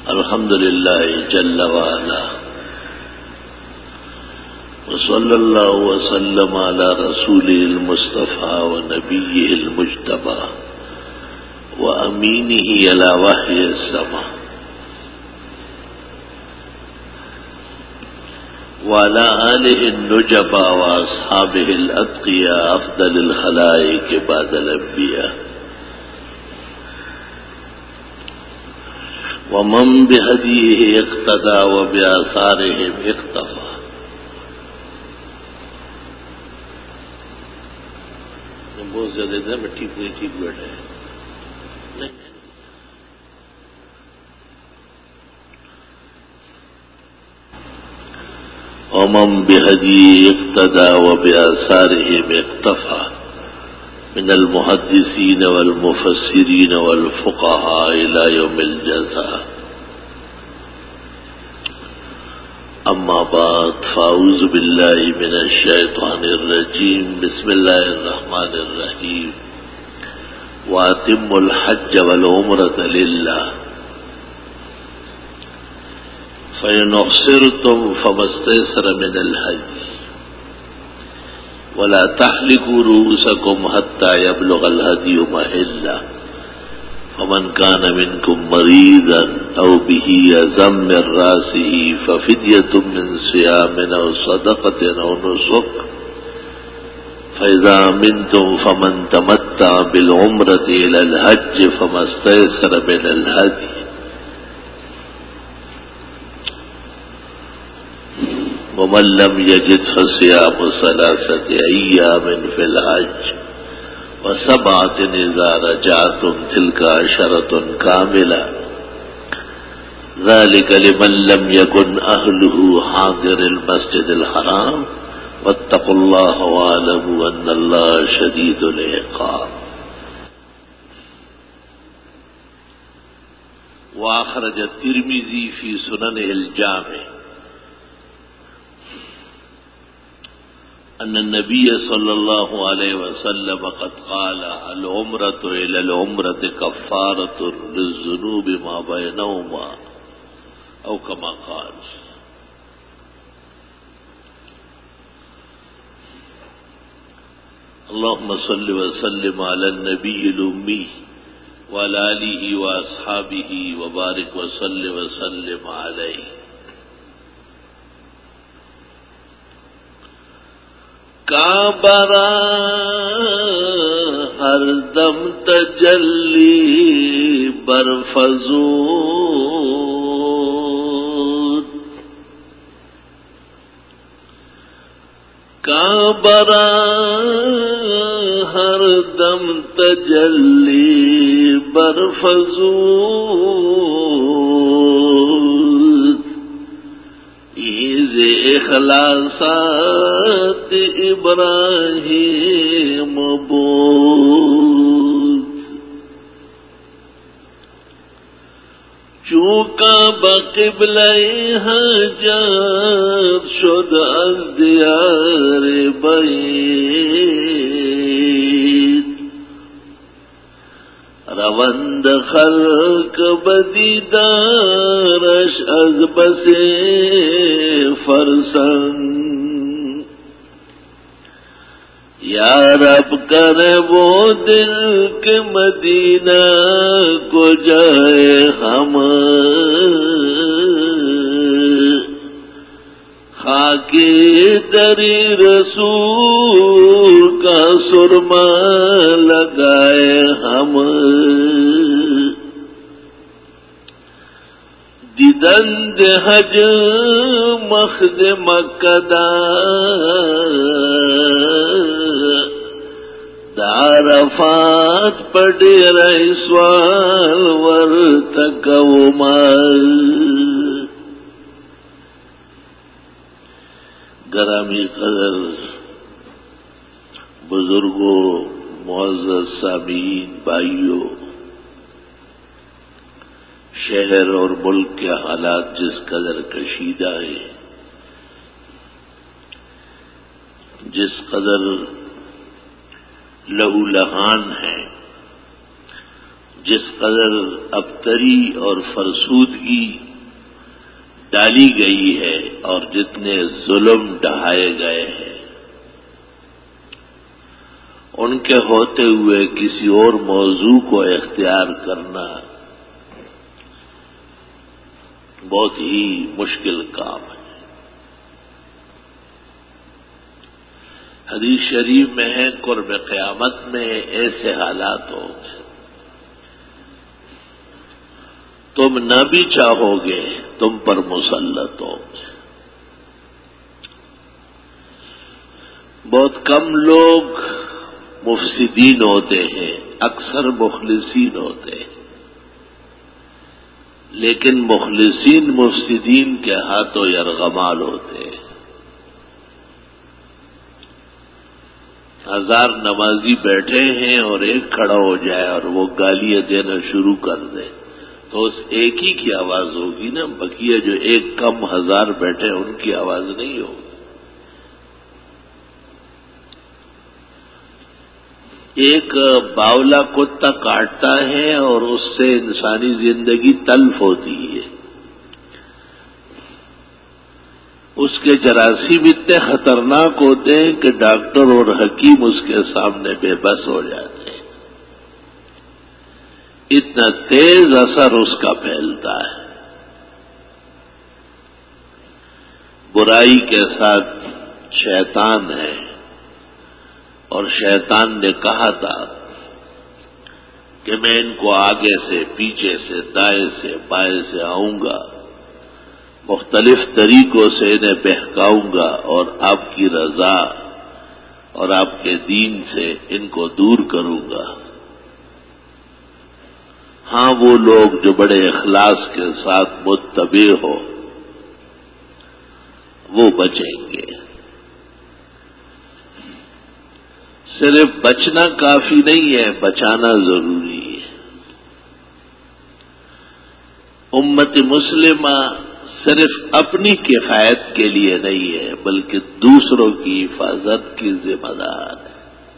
الحمد لله جل وعلا، وصلى الله وسلم على رسوله المصطفى ونبيه المجتبى وأمينه على وحي السماء وعلى آله النجبى وأصحابه الأتقياء أفضل الخلائق بعد الأنبياء، ومن بهديه اقتدى وبآثارهم اقتفى۔ بہت زیادہ تھا، میں ٹھیک بیٹھے ومن بهديه اقتدى وبآثارهم اقتفى من المحدثين والمفسرين والفقهاء إلى يوم الجزاء، أما بعد، فأعوذ بالله من الشيطان الرجيم، بسم الله الرحمن الرحيم، وأتموا الحج والعمرة لله فإن أحصرتم فما استيسر من الهدي ولا تحلقوا رؤوسكم حتى يبلغ الهدي محله، فمن كان منكم مريضا أو به أذى من رأسه ففدية من صيام أو صدقة أو نسك، فإذا أمنتم فمن تمتع بالعمرة إلى الحج فما استيسر من الهدي، ومن لم يجد فصيام 3 أيام في الحج و7 إذا رجعتم، تلك 10 كاملة، ذلك لمن لم يكن أهله حاضر المسجد الحرام، واتقوا الله واعلموا أن الله شديد العقاب۔ وأخرج الترمذي في سننه الجامع أن النبي صلى الله عليه وسلم قد قال: العمرة إلى العمرة كفارة للذنوب ما بينهما، أو كما قال۔ اللهم صل وسلم على النبي الأمي وعلى آله وأصحابه وبارك وسلم عليه۔ کعبہ ہر دم تجلی برفزود، کعبہ ہر دم تجلی برفزود، ایز اخلاصات ابراہیم بود، چونکہ بقبلہ حجر شد از دیار بعید، روند خلق بدیدارش از بس فرسنگ، یا رب کرے وہ دل کے مدینہ کو جائے ہم، خاکی دری رسول کا سرما لگائے ہم، دیدند حج مخد مکہ دارفات پڑیر سوال ورتکومال۔ گرامی قدر بزرگوں، معزز سامعین، بھائیوں، شہر اور ملک کے حالات جس قدر کشیدہ ہیں، جس قدر لہو لہان ہیں، جس قدر ابتری اور فرسودگی ڈالی گئی ہے اور جتنے ظلم ڈھائے گئے ہیں، ان کے ہوتے ہوئے کسی اور موضوع کو اختیار کرنا بہت ہی مشکل کام ہے۔ حدیث شریف میں ہے قرب قیامت میں ایسے حالات ہوں گے تم نہ بھی چاہو گے تم پر مسلط ہوں گے۔ بہت کم لوگ مفسدین ہوتے ہیں، اکثر مخلصین ہوتے ہیں، لیکن مخلصین مفسدین کے ہاتھوں یرغمال ہوتے ہیں۔ 1000 نمازی بیٹھے ہیں اور ایک کھڑا ہو جائے اور وہ گالیاں دینا شروع کر دے تو اس ایک ہی کی آواز ہوگی نا، بقیہ جو ایک کم 1000 بیٹھے ان کی آواز نہیں ہوگی۔ ایک باولا کتا کاٹتا ہے اور اس سے انسانی زندگی تلف ہوتی ہے، اس کے جراثیم اتنے خطرناک ہوتے ہیں کہ ڈاکٹر اور حکیم اس کے سامنے بے بس ہو جاتے ہیں، اتنا تیز اثر اس کا پھیلتا ہے۔ برائی کے ساتھ شیطان ہے، اور شیطان نے کہا تھا کہ میں ان کو آگے سے، پیچھے سے، دائیں سے، بائیں سے آؤں گا، مختلف طریقوں سے انہیں بہکاؤں گا اور آپ کی رضا اور آپ کے دین سے ان کو دور کروں گا۔ ہاں، وہ لوگ جو بڑے اخلاص کے ساتھ متبع ہو وہ بچیں گے۔ صرف بچنا کافی نہیں ہے، بچانا ضروری ہے۔ امت مسلمہ صرف اپنی کفایت کے لیے نہیں ہے بلکہ دوسروں کی حفاظت کی ذمہ دار ہے۔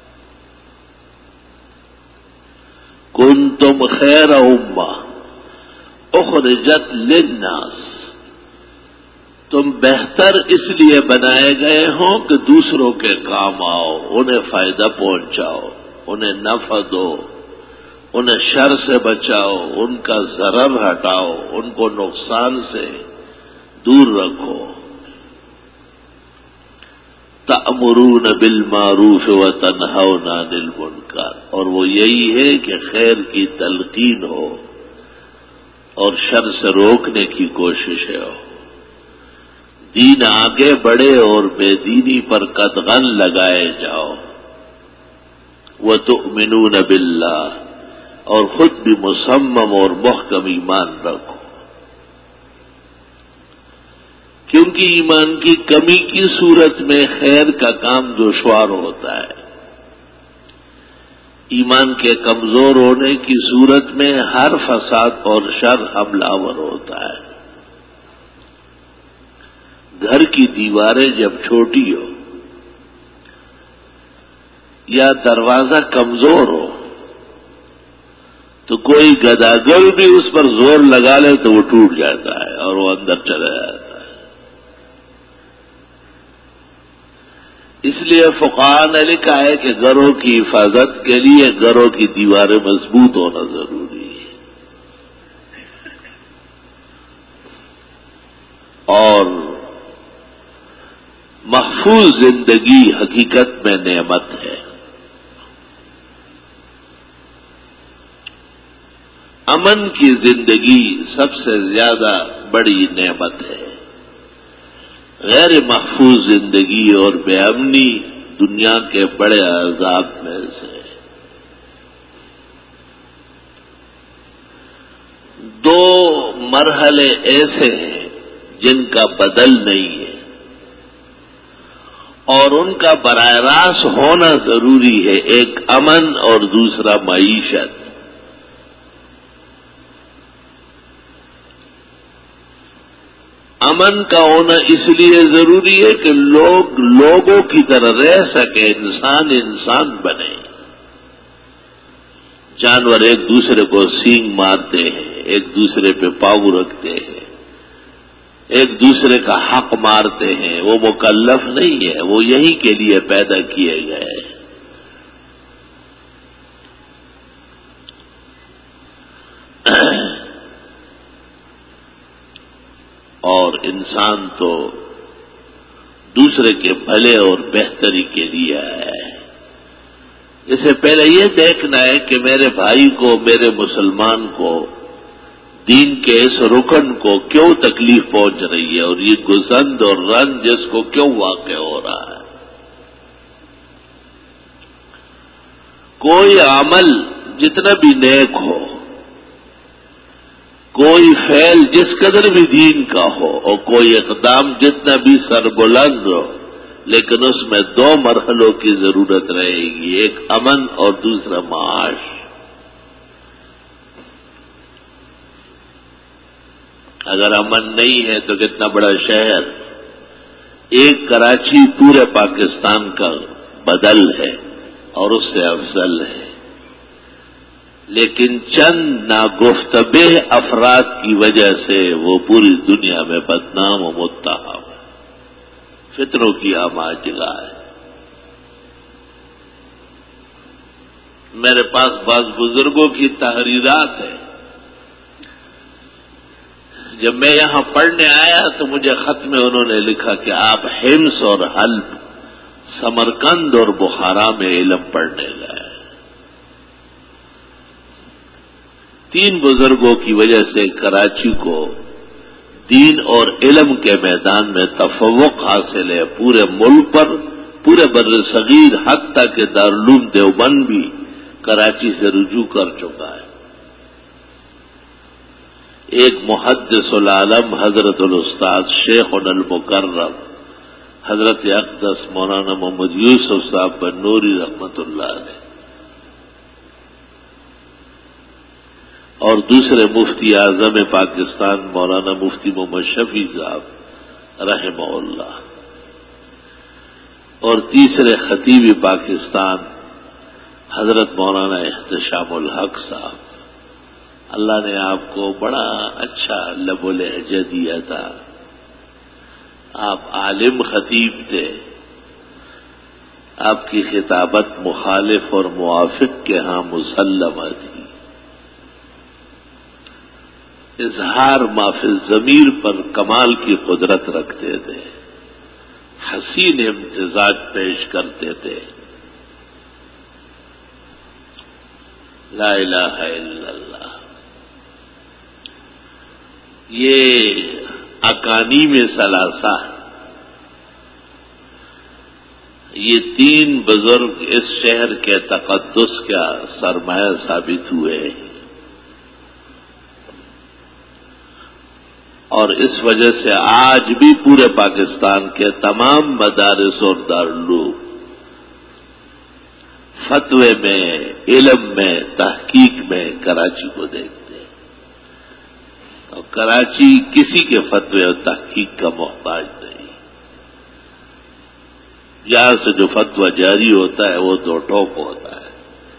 کنتم خیر امہ اخرجت للناس، تم بہتر اس لیے بنائے گئے ہوں کہ دوسروں کے کام آؤ، انہیں فائدہ پہنچاؤ، انہیں نفع دو، انہیں شر سے بچاؤ، ان کا ضرر ہٹاؤ، ان کو نقصان سے دور رکھو۔ تأمرون بالمعروف وتنہون عن المنکر، اور وہ یہی ہے کہ خیر کی تلقین ہو اور شر سے روکنے کی کوشش ہو۔ دین آگے بڑھے اور بے دینی پر قدغن لگائے جاؤ۔ وَتُؤْمِنُونَ بِاللَّهِ، اور خود بھی مصمم اور محکم ایمان رکھو، کیونکہ ایمان کی کمی کی صورت میں خیر کا کام دشوار ہوتا ہے، ایمان کے کمزور ہونے کی صورت میں ہر فساد اور شر حملہ آور ہوتا ہے۔ گھر کی دیواریں جب چھوٹی ہو یا دروازہ کمزور ہو تو کوئی گداگر بھی اس پر زور لگا لے تو وہ ٹوٹ جاتا ہے اور وہ اندر چلا جاتا ہے۔ اس لیے فقہاء نے لکھا ہے کہ گھروں کی حفاظت کے لیے گھروں کی دیواریں مضبوط ہونا ضروری ہے، اور محفوظ زندگی حقیقت میں نعمت ہے۔ امن کی زندگی سب سے زیادہ بڑی نعمت ہے۔ غیر محفوظ زندگی اور بے امنی دنیا کے بڑے عذاب میں سے ہے۔ 2 مرحلے ایسے ہیں جن کا بدل نہیں ہے اور ان کا براہ راست ہونا ضروری ہے، ایک امن اور دوسرا معیشت۔ امن کا ہونا اس لیے ضروری ہے کہ لوگ لوگوں کی طرح رہ سکے، انسان انسان بنے۔ جانور ایک دوسرے کو سینگ مارتے ہیں، ایک دوسرے پہ پاؤں رکھتے ہیں، ایک دوسرے کا حق مارتے ہیں، وہ مکلف نہیں ہے، وہ یہی کے لیے پیدا کیے گئے ہیں۔ اور انسان تو دوسرے کے بھلے اور بہتری کے لیے آیا ہے۔ اس سے پہلے یہ دیکھنا ہے کہ میرے بھائی کو، میرے مسلمان کو، دین کے اس رکن کو کیوں تکلیف پہنچ رہی ہے، اور یہ گزند اور رنج اس کو کیوں واقع ہو رہا ہے۔ کوئی عمل جتنا بھی نیک ہو، کوئی فعل جس قدر بھی دین کا ہو، اور کوئی اقدام جتنا بھی سربلند ہو، لیکن اس میں دو مرحلوں کی ضرورت رہے گی، ایک امن اور دوسرا معاش۔ اگر امن نہیں ہے تو کتنا بڑا شہر، ایک کراچی پورے پاکستان کا بدل ہے اور اس سے افضل ہے، لیکن چند ناگفتبے افراد کی وجہ سے وہ پوری دنیا میں بدنام و متہم ہے، فتنوں کی آماجگاہ ہے۔ میرے پاس بعض بزرگوں کی تحریرات ہیں۔ جب میں یہاں پڑھنے آیا تو مجھے خط میں انہوں نے لکھا کہ آپ حمص اور حلب، سمرقند اور بخارا میں علم پڑھنے گئے۔ تین بزرگوں کی وجہ سے کراچی کو دین اور علم کے میدان میں تفوق حاصل ہے، پورے ملک پر، پورے بر صغیر، حتیٰ کہ دارالعلوم دیوبند بھی کراچی سے رجوع کر چکا ہے۔ ایک محدث العالم حضرت الاستاذ شیخ المکرم حضرت اقدس مولانا محمد یوسف صاحب بنوری رحمت اللہ علیہ، اور دوسرے مفتی اعظم پاکستان مولانا مفتی محمد شفیع صاحب رحمہ اللہ، اور تیسرے خطیب پاکستان حضرت مولانا احتشام الحق صاحب۔ اللہ نے آپ کو بڑا اچھا لب و لہجہ دیا تھا، آپ عالم خطیب تھے، آپ کی خطابت مخالف اور موافق کے ہاں مسلمہ تھی، اظہار ما فی الضمیر پر کمال کی قدرت رکھتے تھے، حسین امتزاج پیش کرتے تھے۔ لا الہ الا اللہ۔ یہ اکانیم ثلاثہ، یہ تین بزرگ اس شہر کے تقدس کا سرمایہ ثابت ہوئے ہیں، اور اس وجہ سے آج بھی پورے پاکستان کے تمام مدارس اور دارالعلوم فتوے میں، علم میں، تحقیق میں کراچی کو دیکھتے ہیں، اور کراچی کسی کے فتوے اور تحقیق کا محتاج نہیں۔ یہاں سے جو فتویٰ جاری ہوتا ہے وہ دو ٹوک ہوتا ہے۔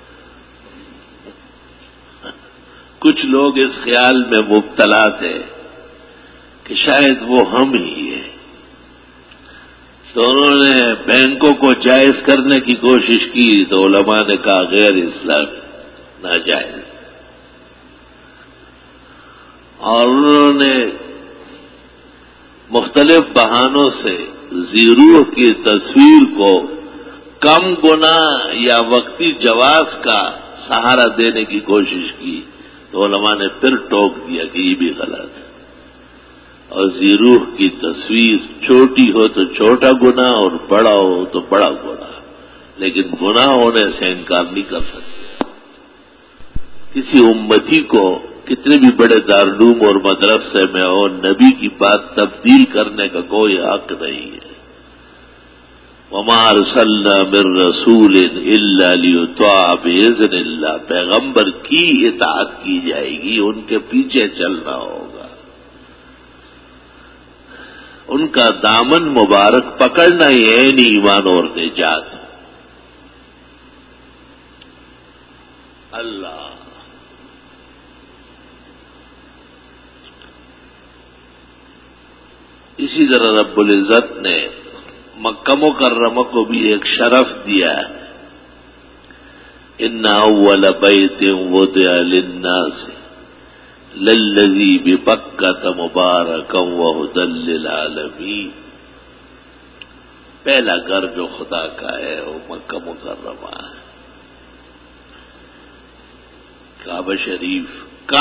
کچھ لوگ اس خیال میں مبتلا تھے کہ شاید وہ ہم ہی ہیں، تو انہوں نے بینکوں کو جائز کرنے کی کوشش کی، تو علماء نے کہا غیر اسلامی، ناجائز، اور انہوں نے مختلف بہانوں سے زیرو کی تصویر کو کم گناہ یا وقتی جواز کا سہارا دینے کی کوشش کی، تو علماء نے پھر ٹوک دیا کہ یہ بھی غلط ہے، اور زیروح کی تصویر چھوٹی ہو تو چھوٹا گناہ اور بڑا ہو تو بڑا گناہ، لیکن گناہ ہونے سے انکار نہیں کر سکتے۔ کسی امتی کو کتنے بھی بڑے دارالعلوم اور مدرسے میں ہو، نبی کی بات تبدیل کرنے کا کوئی حق نہیں ہے۔ وما ارسلنا من رسول الا لیطاع باذن اللہ، پیغمبر کی اطاعت کی جائے گی، ان کے پیچھے چلنا ہوگا، ان کا دامن مبارک پکڑنا ہی عین ایمان اور نجات۔ اللہ اسی طرح رب العزت نے مکہ مکرمہ کو بھی ایک شرف دیا ہے، ان اول بیت وضع للناس للذی ببکۃ مبارکا وہدی للعالمین، پہلا گھر جو خدا کا ہے وہ مکہ مکرمہ ہے۔ کعبہ شریف،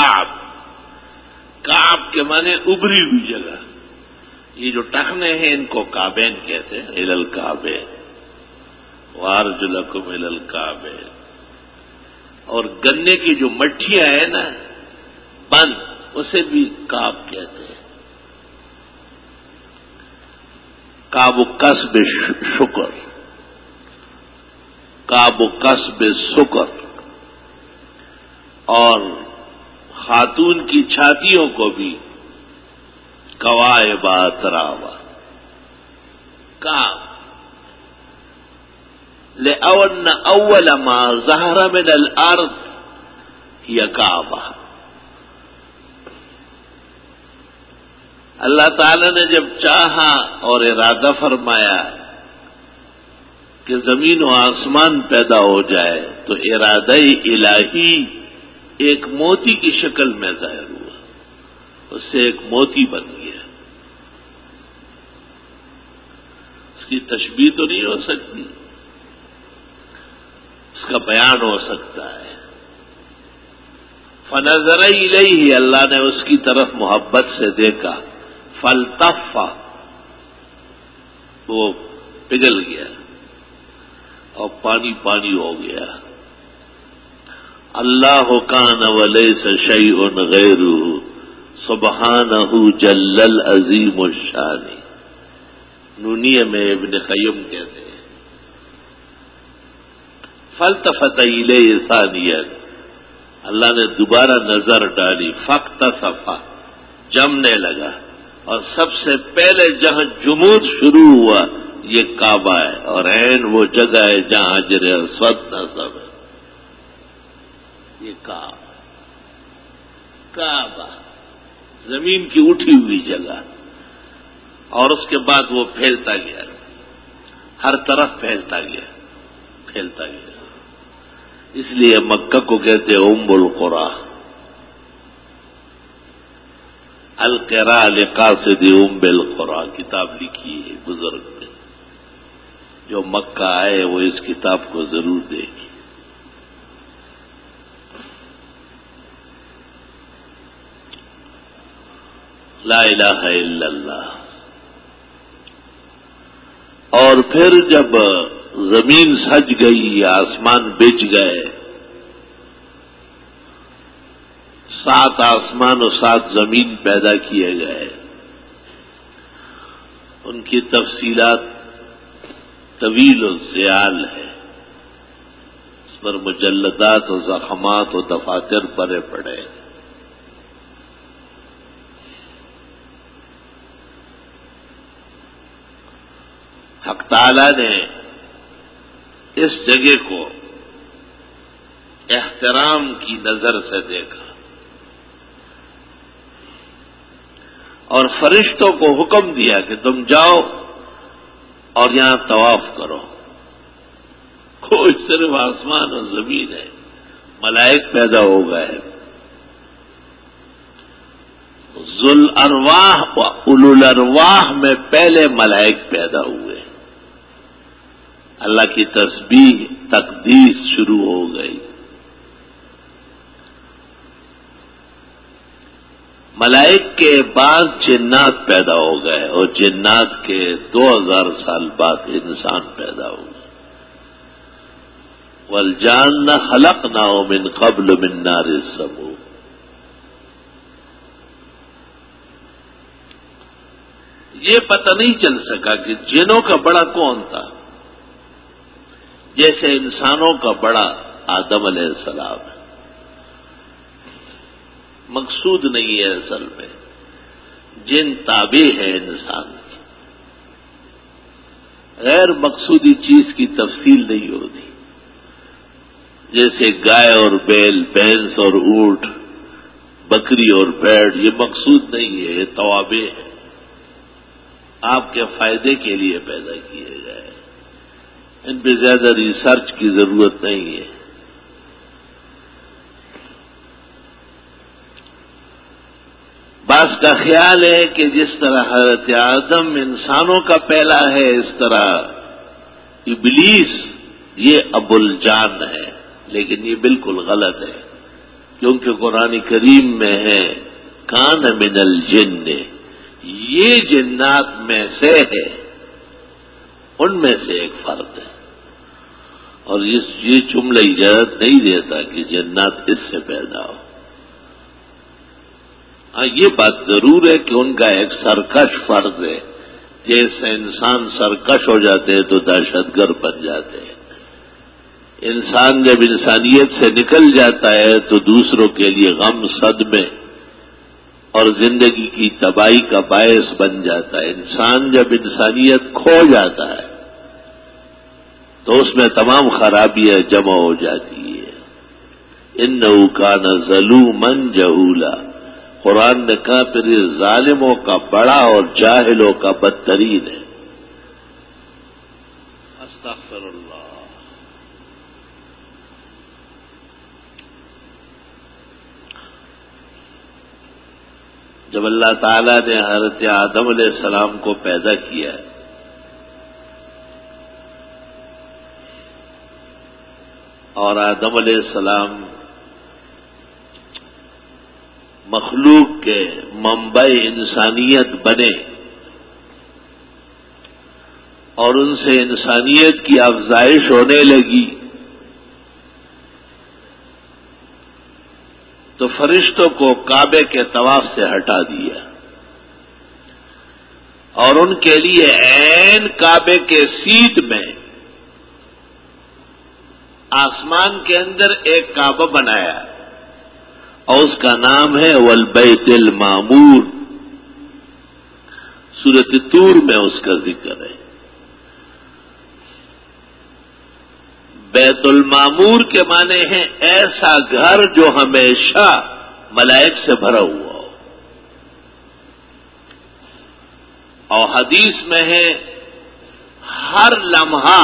کعب کے معنی ابری ہوئی جگہ، یہ جو ٹخنے ہیں ان کو کعبین کہتے ہیں، الی الکعبین وارجلکم الی الکعبین۔ اور گنے کی جو مٹھیاں ہیں نا بند، اسے بھی کعب کہتے ہیں۔ کعب کسب شکر، کعب کسب سکر، اور خاتون کی چھاتیوں کو بھی کوائب اتراوا، کعب لأن اول ما ظہر من الارض ہی کعبہ۔ اللہ تعالی نے جب چاہا اور ارادہ فرمایا کہ زمین و آسمان پیدا ہو جائے تو ارادہ الہی ایک موتی کی شکل میں ظاہر ہوا، اس سے ایک موتی بن گیا۔ اس کی تشبیہ تو نہیں ہو سکتی، اس کا بیان ہو سکتا ہے۔ فنظر الیہ، اللہ نے اس کی طرف محبت سے دیکھا، فالتف، وہ پگھل گیا اور پانی پانی ہو گیا۔ اللہ کان ولیس شیء غیرہ سبحانہ جل العظیم الشان، نونیہ میں ابن قیم کہتے ہیں۔ فالتفت الیہ ثانیہ، اللہ نے دوبارہ نظر ڈالی، فاقتصف، جمنے لگا، اور سب سے پہلے جہاں جمود شروع ہوا یہ کعبہ ہے، اور عین وہ جگہ ہے جہاں حجر اسود نصب ہے۔ یہ کعبہ زمین کی اٹھی ہوئی جگہ، اور اس کے بعد وہ پھیلتا گیا، ہر طرف پھیلتا گیا۔ اس لیے مکہ کو کہتے ام القری، القراء لقاصد ام القری، کتاب لکھی ہے بزرگ نے، جو مکہ آئے وہ اس کتاب کو ضرور دیکھے۔ لا الہ الا اللہ۔ اور پھر جب زمین سج گئی، آسمان بچ گئے، 7 آسمان اور 7 زمین پیدا کیے گئے، ان کی تفصیلات طویل و زیال ہے، اس پر مجلدات و زخمات و دفاتر بھرے پڑے۔ حق تعالی نے اس جگہ کو احترام کی نظر سے دیکھا اور فرشتوں کو حکم دیا کہ تم جاؤ اور یہاں طواف کرو۔ کوئی صرف آسمان اور زمین ہے، ملائک پیدا ہو گئے، ذل ارواح و اولو الارواح میں پہلے ملائک پیدا ہوئے، اللہ کی تسبیح تقدیس شروع ہو گئی۔ ملائک کے بعد جنات پیدا ہو گئے، اور جنات کے 2000 سال بعد انسان پیدا ہو گئے۔ والجان خلقناه من قبل من نار السموم۔ یہ پتہ نہیں چل سکا کہ جنوں کا بڑا کون تھا، جیسے انسانوں کا بڑا آدم علیہ السلام ہے۔ مقصود نہیں ہے اصل میں، جن تابع ہے انسان کی، غیر مقصودی چیز کی تفصیل نہیں ہوتی، جیسے گائے اور بیل، بھینس اور اونٹ، بکری اور بھیڑ، یہ مقصود نہیں ہے، یہ توابع ہے۔ آپ کے فائدے کے لیے پیدا کیے گئے، ان پہ زیادہ ریسرچ کی ضرورت نہیں ہے۔ بعض کا خیال ہے کہ جس طرح حضرت آدم انسانوں کا پہلا ہے، اس طرح ابلیس یہ ابو الجان ہے، لیکن یہ بالکل غلط ہے، کیونکہ قرآن کریم میں ہے کان من الجن، یہ جنات میں سے ہے، ان میں سے ایک فرد ہے، اور یہ جملہ اجازت نہیں دیتا کہ جنات اس سے پیدا ہو۔ ہاں یہ بات ضرور ہے کہ ان کا ایک سرکش فرد ہے، جیسے انسان سرکش ہو جاتے ہیں تو دہشت گرد بن جاتے ہیں۔ انسان جب انسانیت سے نکل جاتا ہے تو دوسروں کے لیے غم صدمے اور زندگی کی تباہی کا باعث بن جاتا ہے۔ انسان جب انسانیت کھو جاتا ہے تو اس میں تمام خرابیاں جمع ہو جاتی ہے۔ انہ کان ظلوما جہولا، قرآن نے کہا پھر یہ ظالموں کا بڑا اور جاہلوں کا بدترین ہے۔ استغفر اللہ۔ جب اللہ تعالیٰ نے حضرت آدم علیہ السلام کو پیدا کیا اور آدم علیہ السلام مخلوق کے منبع انسانیت بنے اور ان سے انسانیت کی افزائش ہونے لگی تو فرشتوں کو کعبے کے طواف سے ہٹا دیا اور ان کے لیے عین کعبے کے سیٹ میں آسمان کے اندر ایک کعبہ بنایا اور اس کا نام ہے والبیت المعمور۔ سورۃ طور میں اس کا ذکر ہے۔ بیت المعمور کے معنی ہے ایسا گھر جو ہمیشہ ملائک سے بھرا ہوا ہو، اور حدیث میں ہے ہر لمحہ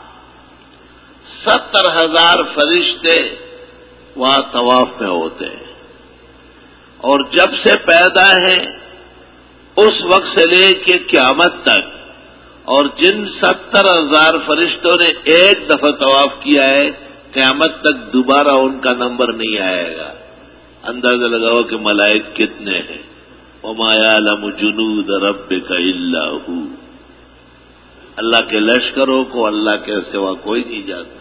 70,000 فرشتے وہاں طواف میں ہوتے ہیں، اور جب سے پیدا ہیں اس وقت سے لے کے قیامت تک، اور جن 70,000 فرشتوں نے ایک دفعہ طواف کیا ہے قیامت تک دوبارہ ان کا نمبر نہیں آئے گا۔ اندازہ لگاؤ کہ ملائک کتنے ہیں۔ وما یعلم جنود ربک الا ھو، اللہ کے لشکروں کو اللہ کے سوا کوئی نہیں جانتا۔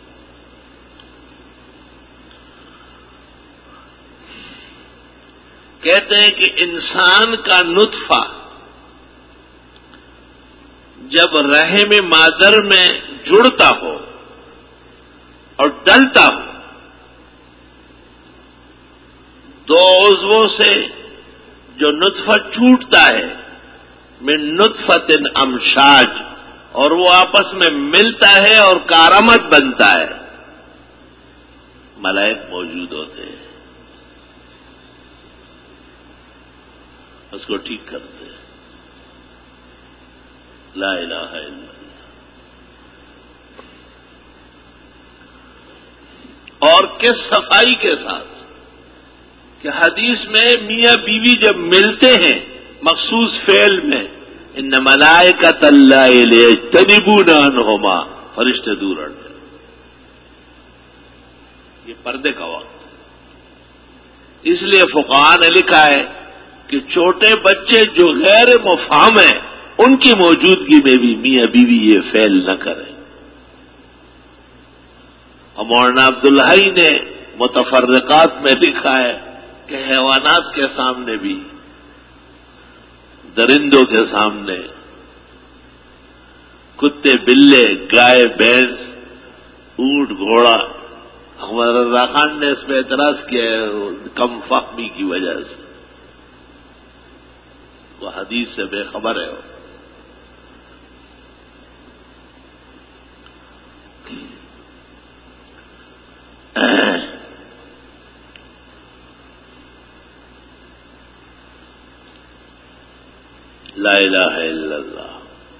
کہتے ہیں کہ انسان کا نطفہ جب رحم مادر میں جڑتا ہو اور ڈلتا ہو، دو عضووں سے جو نطفہ چھوٹتا ہے من نطفۃ امشاج، اور وہ آپس میں ملتا ہے اور کارآمد بنتا ہے، ملائک موجود ہوتے ہیں، اس کو ٹھیک کرتے ہیں۔ لا الہ الا اللہ۔ اور کس صفائی کے ساتھ کہ حدیث میں میاں بیوی جب ملتے ہیں مخصوص فعل میں ان ملائکۃ اللہ یجتنبون عنہما، فرشتے دور ہٹتے، یہ پردے کا وقت۔ اس لیے فقہاء نے لکھا ہے کہ چھوٹے بچے جو غیر مفہم ہیں ان کی موجودگی میں بھی میاں بیوی یہ فعل نہ کریں۔ اور مولانا عبدالحی نے متفرقات میں لکھا ہے کہ حیوانات کے سامنے بھی، درندوں کے سامنے، کتے بلے، گائے بھینس، اونٹ گھوڑا، ہمارا رضا خان نے اس پہ اعتراض کیا ہے کم فہمی کی وجہ سے، وہ حدیث سے بے خبر ہے۔ لا الہ الا اللہ.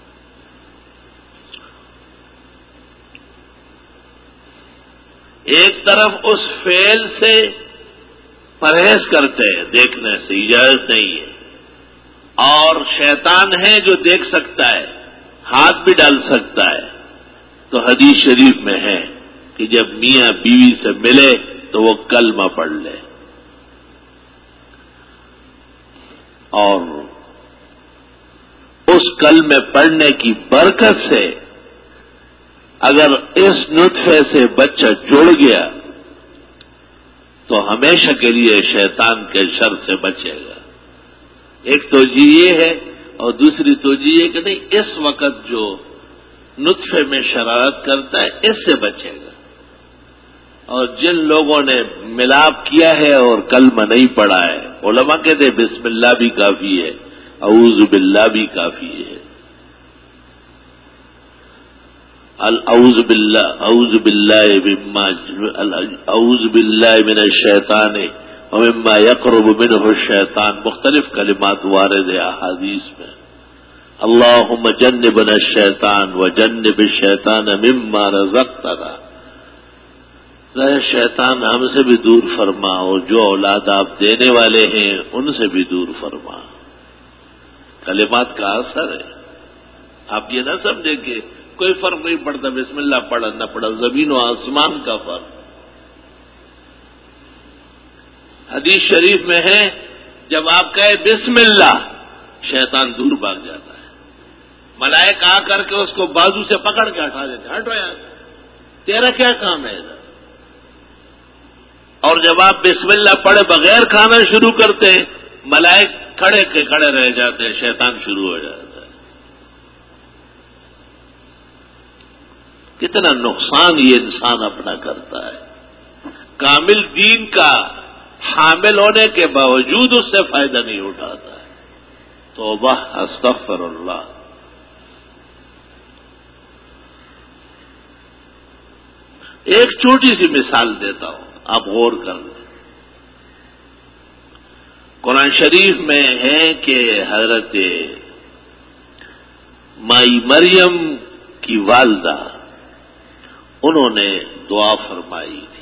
ایک طرف اس فعل سے پرہیز کرتے ہیں، دیکھنے سے اجازت نہیں ہے، اور شیطان ہے جو دیکھ سکتا ہے، ہاتھ بھی ڈال سکتا ہے. تو حدیث شریف میں ہے کہ جب میاں بیوی سے ملے تو وہ کلمہ پڑھ لے، اور اس کلمے پڑھنے کی برکت سے اگر اس نطفے سے بچہ جڑ گیا تو ہمیشہ کے لیے شیطان کے شر سے بچے گا. ایک توجہ یہ ہے، اور دوسری توجہ یہ کہ نہیں، اس وقت جو نطفے میں شرارت کرتا ہے اس سے بچے گا. اور جن لوگوں نے ملاپ کیا ہے اور کلمہ نہیں پڑھا ہے، علماء کہتے ہیں بسم اللہ بھی کافی ہے، اعوذ باللہ بھی کافی ہے. اعوذ باللہ من الشیطان ومما یقرب منہ الشیطان، مختلف کلمات وارد ہیں احادیث میں. اللہم جنبنا الشیطان وجنب الشیطان مما رزقتنا، شیطان ہم سے بھی دور فرما، اور جو اولاد آپ دینے والے ہیں ان سے بھی دور فرما. کلمات کا اثر ہے. آپ یہ نہ سمجھیں کہ کوئی فرق نہیں پڑتا، بسم اللہ پڑھا نہ پڑھا، زمین و آسمان کا فرق. حدیث شریف میں ہے جب آپ کہے بسم اللہ، شیطان دور بھاگ جاتا ہے. ملائک آ کر کے اس کو بازو سے پکڑ کے ہٹا دیتے، ہٹو یار، تیرا کیا کام ہے ادھر. اور جب آپ بسم اللہ پڑھے بغیر کھانا شروع کرتے ہیں، ملائک کھڑے کے کھڑے رہ جاتے ہیں، شیطان شروع ہو جاتا ہے. کتنا نقصان یہ انسان اپنا کرتا ہے. کامل دین کا حامل ہونے کے باوجود اس سے فائدہ نہیں اٹھاتا ہے. توبہ، استغفر اللہ. ایک چھوٹی سی مثال دیتا ہوں، آپ غور کر لیں. قرآن شریف میں ہے کہ حضرت مائی مریم کی والدہ، انہوں نے دعا فرمائی تھی،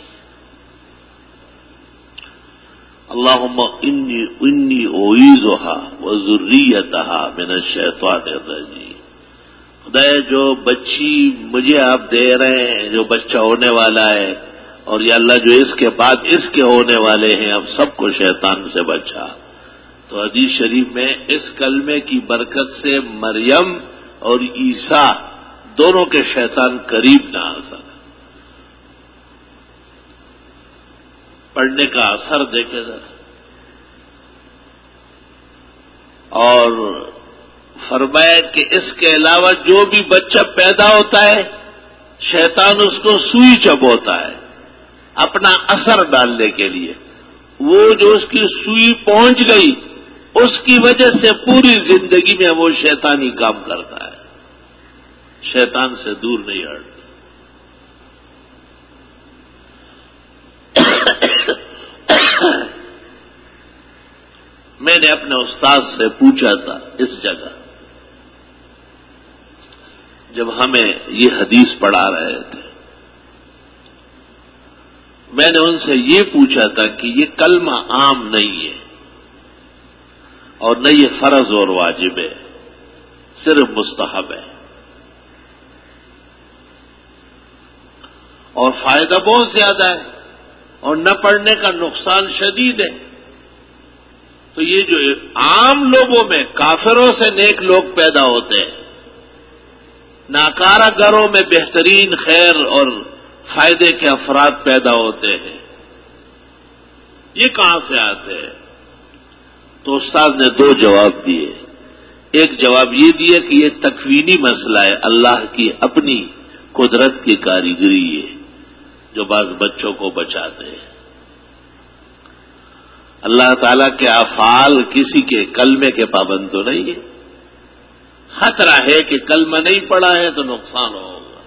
اللہم انی اعیذها وذریتها من الشیطان الرجیم. خدایا جو بچی مجھے آپ دے رہے ہیں، جو بچہ ہونے والا ہے، اور یا اللہ جو اس کے بعد اس کے ہونے والے ہیں، اب سب کو شیطان سے بچا. تو حدیث شریف میں اس کلمے کی برکت سے مریم اور عیسیٰ دونوں کے شیطان قریب نہ آ سکا. پڑھنے کا اثر دیکھے ذرا. اور فرمایا کہ اس کے علاوہ جو بھی بچہ پیدا ہوتا ہے، شیطان اس کو سوئی چبوتا ہے اپنا اثر ڈالنے کے لیے. وہ جو اس کی سوئی پہنچ گئی، اس کی وجہ سے پوری زندگی میں وہ شیطانی کام کرتا ہے، شیطان سے دور نہیں ہٹتا. میں نے اپنے استاد سے پوچھا تھا اس جگہ، جب ہمیں یہ حدیث پڑھا رہے تھے، میں نے ان سے یہ پوچھا تھا کہ یہ کلمہ عام نہیں ہے، اور نہ یہ فرض اور واجب ہے، صرف مستحب ہے، اور فائدہ بہت زیادہ ہے، اور نہ پڑھنے کا نقصان شدید ہے. تو یہ جو عام لوگوں میں کافروں سے نیک لوگ پیدا ہوتے ہیں، ناکارہ گھروں میں بہترین خیر اور فائدے کے افراد پیدا ہوتے ہیں، یہ کہاں سے آتے ہیں؟ تو استاد نے دو جواب دیے. ایک جواب یہ دیا کہ یہ تکوینی مسئلہ ہے، اللہ کی اپنی قدرت کی کاریگری ہے جو بعض بچوں کو بچاتے ہیں. اللہ تعالیٰ کے افعال کسی کے کلمے کے پابند تو نہیں ہے. خطرہ ہے کہ کلمہ نہیں پڑا ہے تو نقصان ہوگا.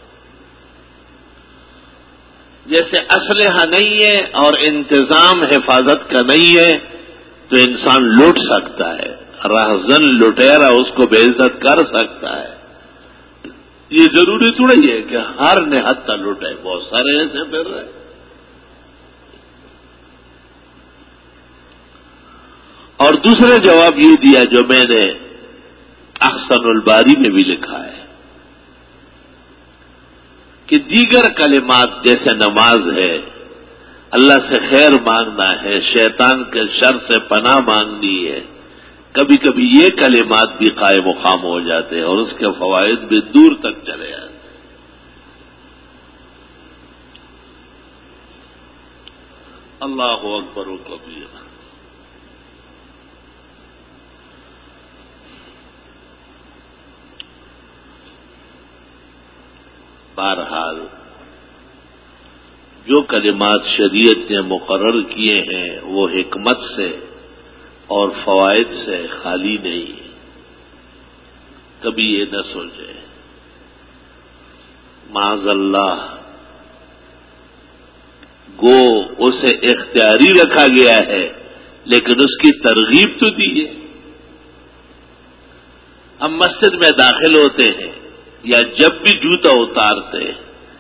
جیسے اسلحہ نہیں ہے اور انتظام حفاظت کا نہیں ہے تو انسان لوٹ سکتا ہے. راہزن لٹیرا اس کو بے عزت کر سکتا ہے. یہ ضروری تھوڑی ہے کہ ہر نہتا لٹے، بہت سارے ایسے پھر رہے. اور دوسرا جواب یہ دیا جو میں نے احسن الباری میں بھی لکھا ہے کہ دیگر کلمات جیسے نماز ہے، اللہ سے خیر مانگنا ہے، شیطان کے شر سے پناہ مانگنی ہے، کبھی کبھی یہ کلمات بھی قائم و خام ہو جاتے ہیں اور اس کے فوائد بھی دور تک چلے جاتے ہیں. اللہ اکبر و کبیرہ. بہرحال جو کلمات شریعت نے مقرر کیے ہیں وہ حکمت سے اور فوائد سے خالی نہیں. کبھی یہ نہ سوچے معاذ اللہ گو اسے اختیاری رکھا گیا ہے لیکن اس کی ترغیب تو دی ہے. ہم مسجد میں داخل ہوتے ہیں یا جب بھی جوتا اتارتے ہیں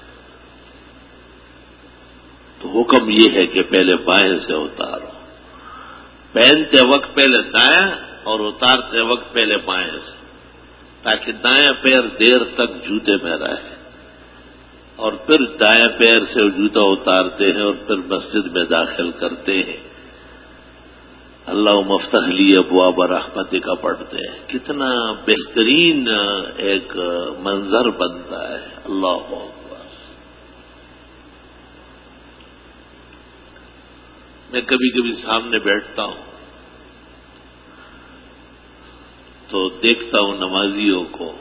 تو حکم یہ ہے کہ پہلے بائیں سے اتارو، پہنتے وقت پہلے دائیں اور اتارتے وقت پہلے بائیں سے، تاکہ دائیں پیر دیر تک جوتے میں رہے، اور پھر دائیں پیر سے جوتا اتارتے ہیں اور پھر مسجد میں داخل کرتے ہیں. اللہ مفتح لی ابواب رحمتک کا پڑھتے ہیں. کتنا بہترین ایک منظر بنتا ہے. اللہ اکبر. میں کبھی کبھی سامنے بیٹھتا ہوں تو دیکھتا ہوں نمازیوں کو،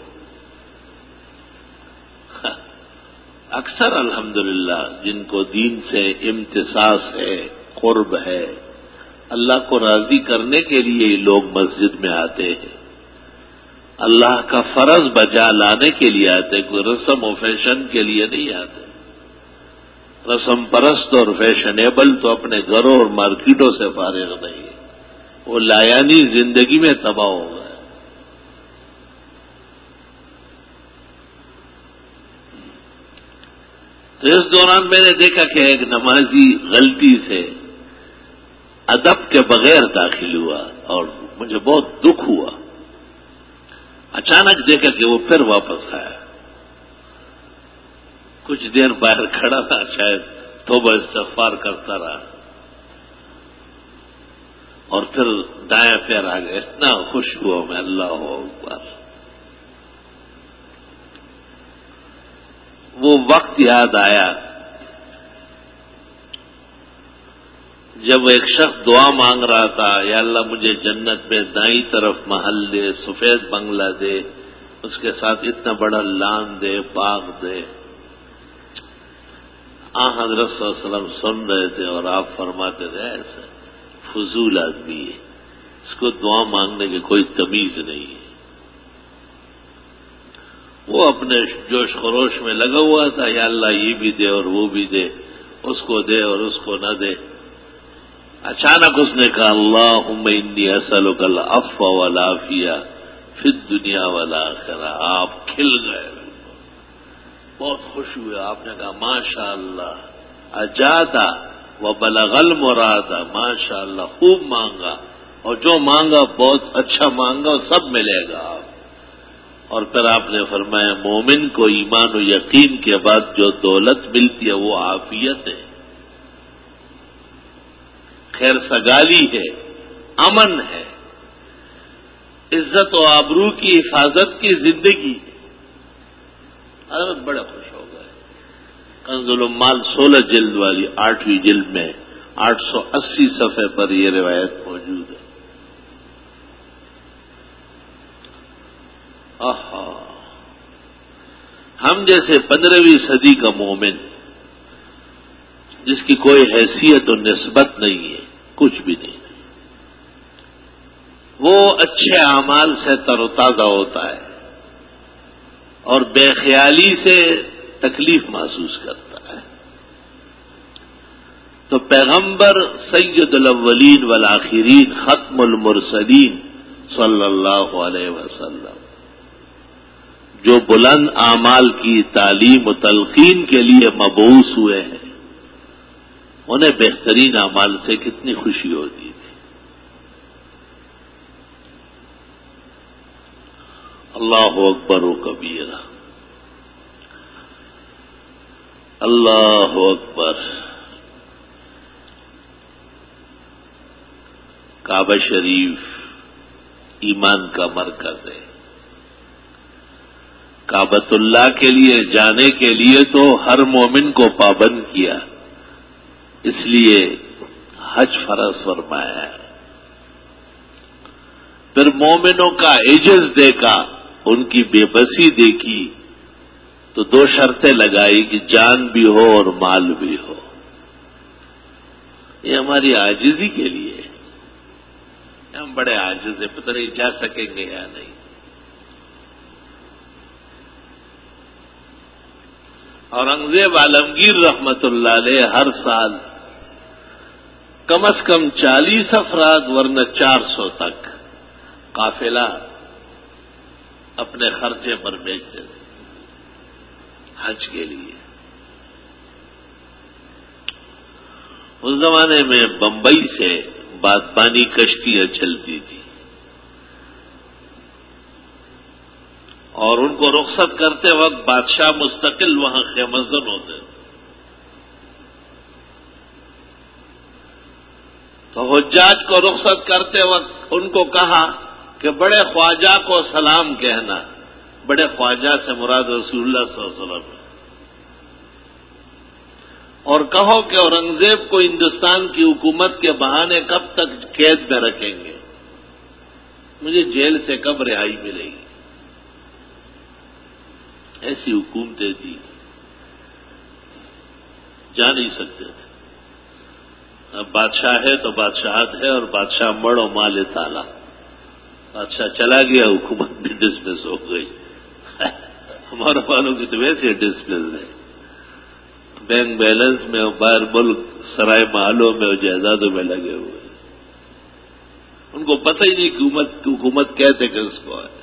اکثر الحمدللہ جن کو دین سے امتساس ہے، قرب ہے، اللہ کو راضی کرنے کے لیے ہی لوگ مسجد میں آتے ہیں، اللہ کا فرض بجا لانے کے لیے آتے، کوئی رسم و فیشن کے لیے نہیں آتے. رسم پرست اور فیشنیبل تو اپنے گھروں اور مارکیٹوں سے فارغ نہیں ہے، وہ لایانی زندگی میں تباہ ہو گئے. تو اس دوران میں نے دیکھا کہ ایک نمازی غلطی سے ادب کے بغیر داخل ہوا اور مجھے بہت دکھ ہوا. اچانک دیکھا کہ وہ پھر واپس آیا. کچھ دیر باہر کھڑا تھا، شاید توبہ استغفار کرتا رہا اور پھر دائیں پیر آ گیا. اتنا خوش ہوا میں، اللہ اکبر. وہ وقت یاد آیا جب ایک شخص دعا مانگ رہا تھا، یا اللہ مجھے جنت میں دائیں طرف محل دے، سفید بنگلہ دے، اس کے ساتھ اتنا بڑا لان دے، باغ دے. حضرت صلی اللہ علیہ وسلم سن رہے تھے اور آپ فرماتے تھے ایسا فضول آدمی ہے، اس کو دعا مانگنے کی کوئی تمیز نہیں ہے. وہ اپنے جوش خروش میں لگا ہوا تھا، یا اللہ یہ بھی دے اور وہ بھی دے، اس کو دے اور اس کو نہ دے. اچانک اس نے کہا اللہم انی اسألک العفو والعافیہ فی الدنیا والآخرہ. آپ کھل گئے، بہت خوش ہوئے. آپ نے کہا ماشاء اللہ اجادا وبلغ المراد، ماشاء اللہ خوب مانگا اور جو مانگا بہت اچھا مانگا، سب ملے گا. اور پھر آپ نے فرمایا مومن کو ایمان و یقین کے بعد جو دولت ملتی ہے وہ عافیت ہے، خیر سگالی ہے، امن ہے، عزت و آبرو کی حفاظت کی زندگی. حضرت بڑے خوش ہو گئے. کنز العمال 16 جلد والی 8ویں جلد میں 880 صفحے پر یہ روایت موجود ہے. ہم جیسے 15ویں صدی کا مومن جس کی کوئی حیثیت و نسبت نہیں ہے، کچھ بھی نہیں، وہ اچھے اعمال سے تر و تازہ ہوتا ہے اور بے خیالی سے تکلیف محسوس کرتا ہے. تو پیغمبر سید الاولین والآخرین ختم المرسلین صلی اللہ علیہ وسلم جو بلند اعمال کی تعلیم و تلقین کے لیے مبعوث ہوئے ہیں، انہیں بہترین اعمال سے کتنی خوشی ہوتی تھی۔ اللہ اکبر و کبیرہ، اللہ اکبر۔ کعبہ شریف ایمان کا مرکز ہے۔ کعبۃ اللہ کے لیے جانے کے لیے تو ہر مومن کو پابند کیا، اس لیے حج فرض فرمایا ہے۔ پھر مومنوں کا عجز دیکھا، ان کی بے بسی دیکھی تو دو شرطیں لگائی کہ جان بھی ہو اور مال بھی ہو۔ یہ ہماری عاجزی کے لیے ہے، ہم بڑے عاجز ہیں، پتہ نہیں جا سکیں گے یا نہیں۔ اورنگزیب عالمگیر رحمت اللہ علیہ ہر سال کم از کم 40 افراد ورنہ 400 تک قافلہ اپنے خرچے پر بیچتے تھے حج کے لیے۔ اس زمانے میں بمبئی سے بادبانی کشتیاں چلتی تھی اور ان کو رخصت کرتے وقت بادشاہ مستقل وہاں خیمزن ہوتے تھے، تو حجاج کو رخصت کرتے وقت ان کو کہا کہ بڑے خواجہ کو سلام کہنا۔ بڑے خواجہ سے مراد رسول اللہ صلی اللہ علیہ وسلم، اور کہو کہ اورنگزیب کو ہندوستان کی حکومت کے بہانے کب تک قید میں رکھیں گے، مجھے جیل سے کب رہائی ملے گی۔ ایسی حکومتیں تھی، جا نہیں سکتے تھے۔ اب بادشاہ ہے تو بادشاہت ہے، اور بادشاہ مڑ و مال تالا۔ بادشاہ چلا گیا، حکومت بھی ڈسمس ہو گئی۔ ہمارے والوں کی تو ویسے ڈسمس ہے، بینک بیلنس میں اور باہر ملک سرائے محلوں میں اور جائیدادوں میں لگے ہوئے، ان کو پتہ ہی نہیں حکومت کہتے کہ اس کو ہے۔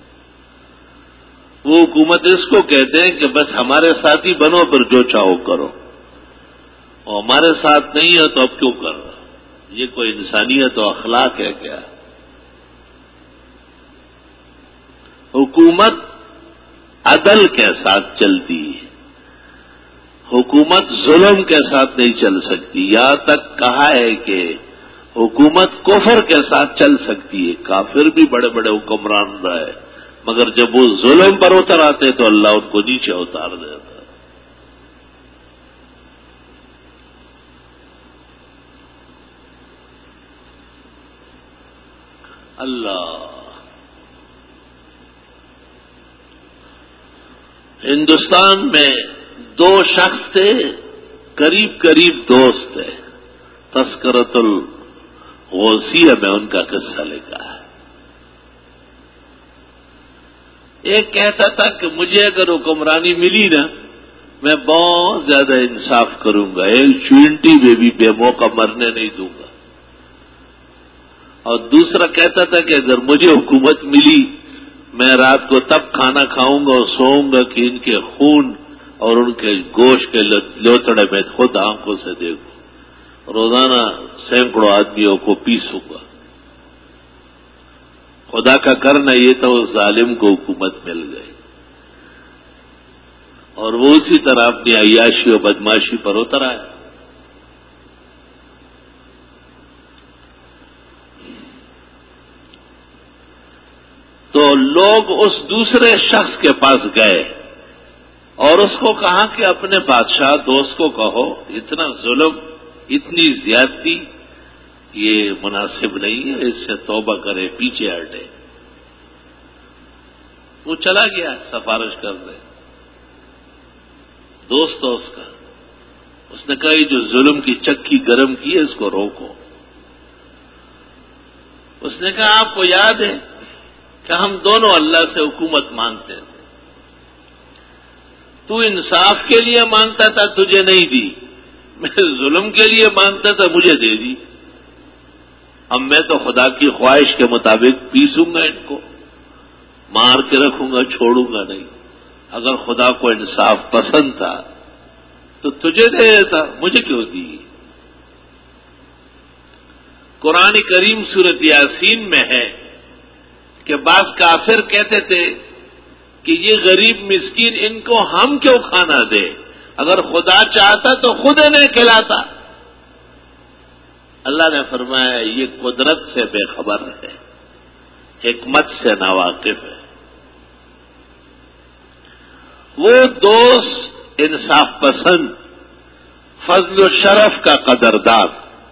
وہ حکومت اس کو کہتے ہیں کہ بس ہمارے ساتھی بنو، پھر جو چاہو کرو، اور ہمارے ساتھ نہیں ہے تو اب کیوں کر رہا؟ یہ کوئی انسانیت و اخلاق ہے کیا؟ حکومت عدل کے ساتھ چلتی ہے، حکومت ظلم کے ساتھ نہیں چل سکتی۔ یہاں تک کہا ہے کہ حکومت کفر کے ساتھ چل سکتی ہے، کافر بھی بڑے بڑے حکمران رہے، مگر جب وہ ظلم پر اتر آتے تو اللہ ان کو نیچے اتار دیتا۔ اللہ، ہندوستان میں دو شخص تھے، قریب قریب دوست تھے، تذکرۃ الغوثیہ میں ان کا قصہ لکھا ہے۔ ایک کہتا تھا کہ مجھے اگر حکمرانی ملی نا، میں بہت زیادہ انصاف کروں گا، ایک چونٹی میں بھی بے موقع مرنے نہیں دوں گا۔ اور دوسرا کہتا تھا کہ اگر مجھے حکومت ملی، میں رات کو تب کھانا کھاؤں گا اور سوؤں گا کہ ان کے خون اور ان کے گوشت کے لوتڑے میں خود آنکھوں سے دیکھوں، روزانہ سینکڑوں آدمیوں کو پیسوں گا۔ خدا کا کرنا یہ تھا اس ظالم کو حکومت مل گئی، اور وہ اسی طرح اپنی عیاشی و بدماشی پر اتر آیا۔ تو لوگ اس دوسرے شخص کے پاس گئے اور اس کو کہا کہ اپنے بادشاہ دوست کو کہو، اتنا ظلم، اتنی زیادتی یہ مناسب نہیں ہے، اس سے توبہ کرے، پیچھے ہٹے۔ وہ چلا گیا سفارش کرنے، دوست اس کا، اس نے کہا یہ جو ظلم کی چکی گرم کی ہے اس کو روکو۔ اس نے کہا آپ کو یاد ہے کہ ہم دونوں اللہ سے حکومت مانگتے تھے، تو انصاف کے لیے مانگتا تھا، تجھے نہیں دی، میں ظلم کے لیے مانگتا تھا، مجھے دے دی۔ اب میں تو خدا کی خواہش کے مطابق پیسوں گا ان کو، مار کے رکھوں گا، چھوڑوں گا نہیں۔ اگر خدا کو انصاف پسند تھا تو تجھے دے دیتا، مجھے کیوں دی؟ قرآن کریم سورۃ یاسین میں ہے کہ بعض کافر کہتے تھے کہ یہ غریب مسکین ان کو ہم کیوں کھانا دے، اگر خدا چاہتا تو خود انہیں کھلاتا۔ اللہ نے فرمایا یہ قدرت سے بے خبر ہے، حکمت سے ناواقف ہے۔ وہ دوست انصاف پسند، فضل و شرف کا قدردان،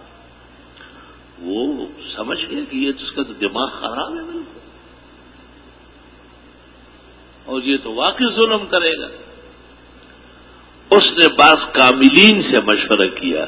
وہ سمجھ گیا کہ یہ اس کا تو دماغ خراب ہے بالکل، اور یہ تو واقعی ظلم کرے گا۔ اس نے بعض کاملین سے مشورہ کیا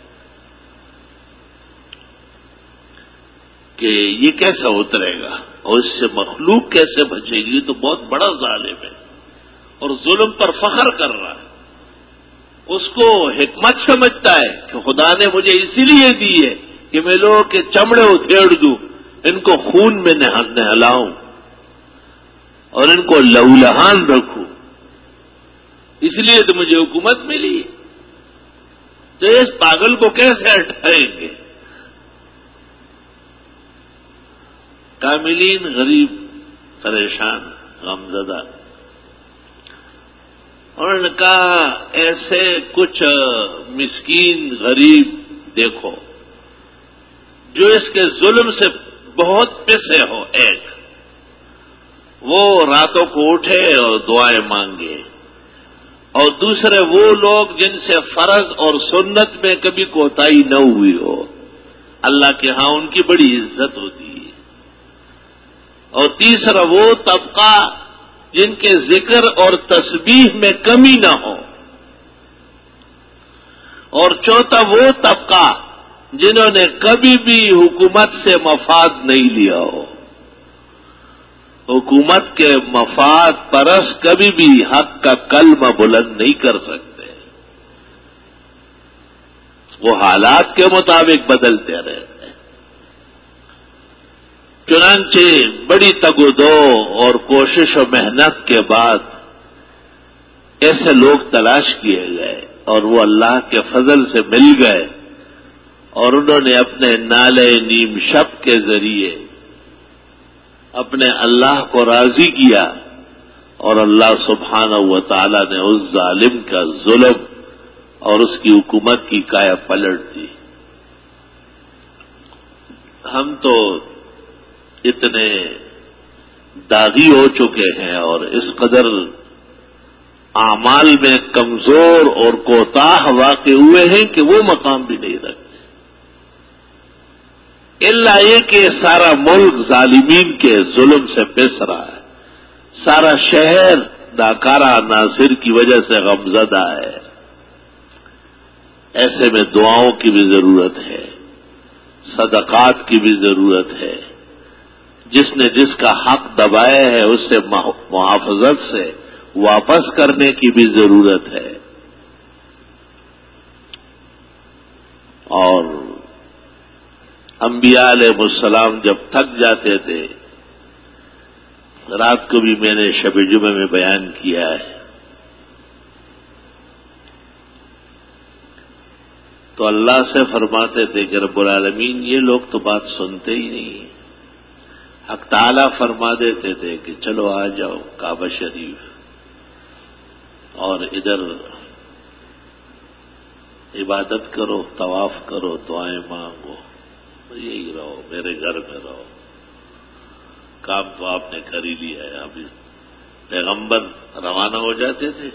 کہ یہ کیسا اترے گا اور اس سے مخلوق کیسے بچے گی، یہ تو بہت بڑا ظالم ہے اور ظلم پر فخر کر رہا ہے۔ اس کو حکمت سمجھتا ہے کہ خدا نے مجھے اسی لیے دی ہے کہ میں لوگوں کے چمڑے اتھیڑ دوں، ان کو خون میں نہلاؤں اور ان کو لہولہان رکھوں، اس لیے تو مجھے حکومت ملی۔ تو اس پاگل کو کیسے ہٹائیں گے؟ کاملین غریب، پریشان، غمزدہ، انہوں نے کہا ایسے کچھ مسکین غریب دیکھو جو اس کے ظلم سے بہت پسے ہو، ایک وہ راتوں کو اٹھے اور دعائیں مانگے، اور دوسرے وہ لوگ جن سے فرض اور سنت میں کبھی کوتاہی نہ ہوئی ہو، اللہ کے ہاں ان کی بڑی عزت ہوتی ہے، اور تیسرا وہ طبقہ جن کے ذکر اور تسبیح میں کمی نہ ہو، اور چوتھا وہ طبقہ جنہوں نے کبھی بھی حکومت سے مفاد نہیں لیا ہو۔ حکومت کے مفاد پرست کبھی بھی حق کا کلمہ بلند نہیں کر سکتے، وہ حالات کے مطابق بدلتے رہتے ہیں۔ چنانچہ بڑی تگ و دو اور کوشش و محنت کے بعد ایسے لوگ تلاش کیے گئے اور وہ اللہ کے فضل سے مل گئے، اور انہوں نے اپنے نالے نیم شب کے ذریعے اپنے اللہ کو راضی کیا، اور اللہ سبحانہ و تعالی نے اس ظالم کا ظلم اور اس کی حکومت کی کایا پلٹ دی۔ ہم تو اتنے داغی ہو چکے ہیں اور اس قدر اعمال میں کمزور اور کوتاہ واقع ہوئے ہیں کہ وہ مقام بھی نہیں رکھتے، الا یہ کہ سارا ملک ظالمین کے ظلم سے پس رہا ہے، سارا شہر ناکارہ ناصر کی وجہ سے غمزدہ ہے۔ ایسے میں دعاؤں کی بھی ضرورت ہے، صدقات کی بھی ضرورت ہے، جس نے جس کا حق دبایا ہے اس سے محافظت سے واپس کرنے کی بھی ضرورت ہے، اور انبیاء علیہ السلام جب تھک جاتے تھے، رات کو بھی میں نے شب جمعہ میں بیان کیا ہے، تو اللہ سے فرماتے تھے کہ رب العالمین یہ لوگ تو بات سنتے ہی نہیں، حق تعالیٰ فرما دیتے تھے کہ چلو آ جاؤ کعبہ شریف اور ادھر عبادت کرو، طواف کرو، دعائیں مانگو، یہی رہو، میرے گھر میں رہو، کام تو آپ نے کر ہی لیا ہے۔ ابھی پیغمبر روانہ ہو جاتے تھے،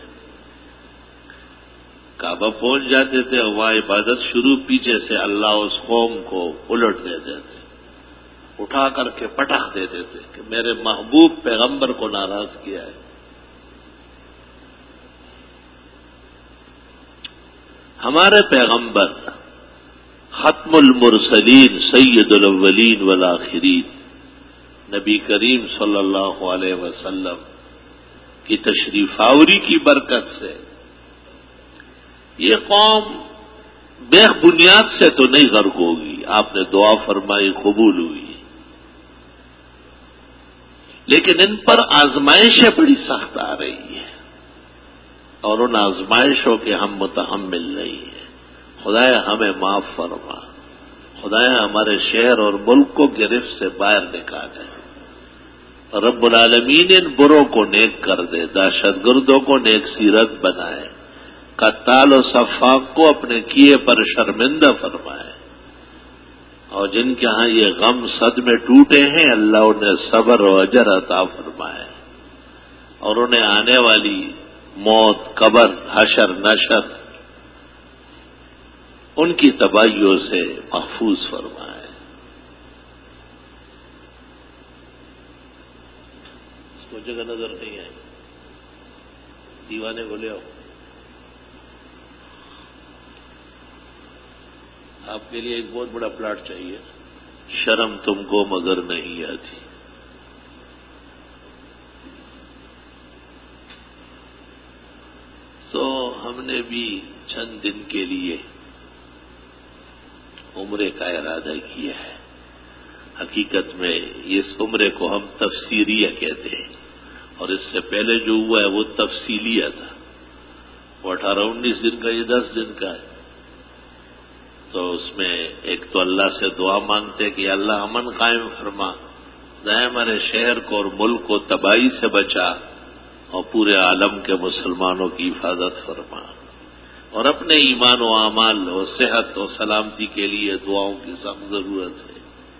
کعبہ پہنچ جاتے تھے، اور وہاں عبادت شروع، پیچھے سے اللہ اس قوم کو الٹ دیتے تھے، اٹھا کر کے پٹخ دیتے تھے کہ میرے محبوب پیغمبر کو ناراض کیا ہے۔ ہمارے پیغمبر ختم المرسلین سید الاولین والآخرین نبی کریم صلی اللہ علیہ وسلم کی تشریف آوری کی برکت سے یہ قوم بے بنیاد سے تو نہیں غرق ہوگی. آپ نے دعا فرمائی، قبول ہوئی، لیکن ان پر آزمائشیں بڑی سخت آ رہی ہیں اور ان آزمائشوں کے ہم متحمل نہیں ہیں. خدایا ہمیں معاف فرما، خدایا ہمارے شہر اور ملک کو گرفت سے باہر نکالے. رب العالمین ان بروں کو نیک کر دے، دہشت گردوں کو نیک سیرت بنائے، قتال و صفاق کو اپنے کیے پر شرمندہ فرمائے، اور جن کے ہاں یہ غم صدمے ٹوٹے ہیں اللہ انہیں صبر و اجر عطا فرمائے، اور انہیں آنے والی موت، قبر، حشر، نشر ان کی تباہیوں سے محفوظ فرمائے. اس کو جگہ نظر نہیں آئی، دیوانے کو لے آؤ. آپ کے لیے ایک بہت بڑا پلاٹ چاہیے. شرم تم کو مگر نہیں آتی. تو ہم نے بھی چند دن کے لیے عمرے کا ارادہ کیا ہے. حقیقت میں اس عمرے کو ہم تفسیریہ کہتے ہیں، اور اس سے پہلے جو ہوا ہے وہ تفصیلیہ تھا. وہ 18-19 دن کا، یہ 10 دن کا ہے. تو اس میں ایک تو اللہ سے دعا مانگتے کہ اللہ امن قائم فرما، دائیں ہمارے شہر کو اور ملک کو تباہی سے بچا، اور پورے عالم کے مسلمانوں کی حفاظت فرما، اور اپنے ایمان و اعمال و صحت و سلامتی کے لیے دعاؤں کی سخت ضرورت ہے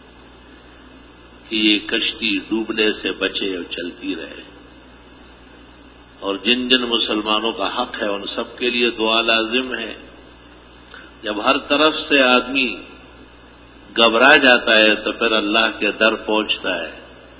کہ یہ کشتی ڈوبنے سے بچے اور چلتی رہے. اور جن جن مسلمانوں کا حق ہے ان سب کے لیے دعا لازم ہے. جب ہر طرف سے آدمی گھبرا جاتا ہے تو پھر اللہ کے در پہنچتا ہے.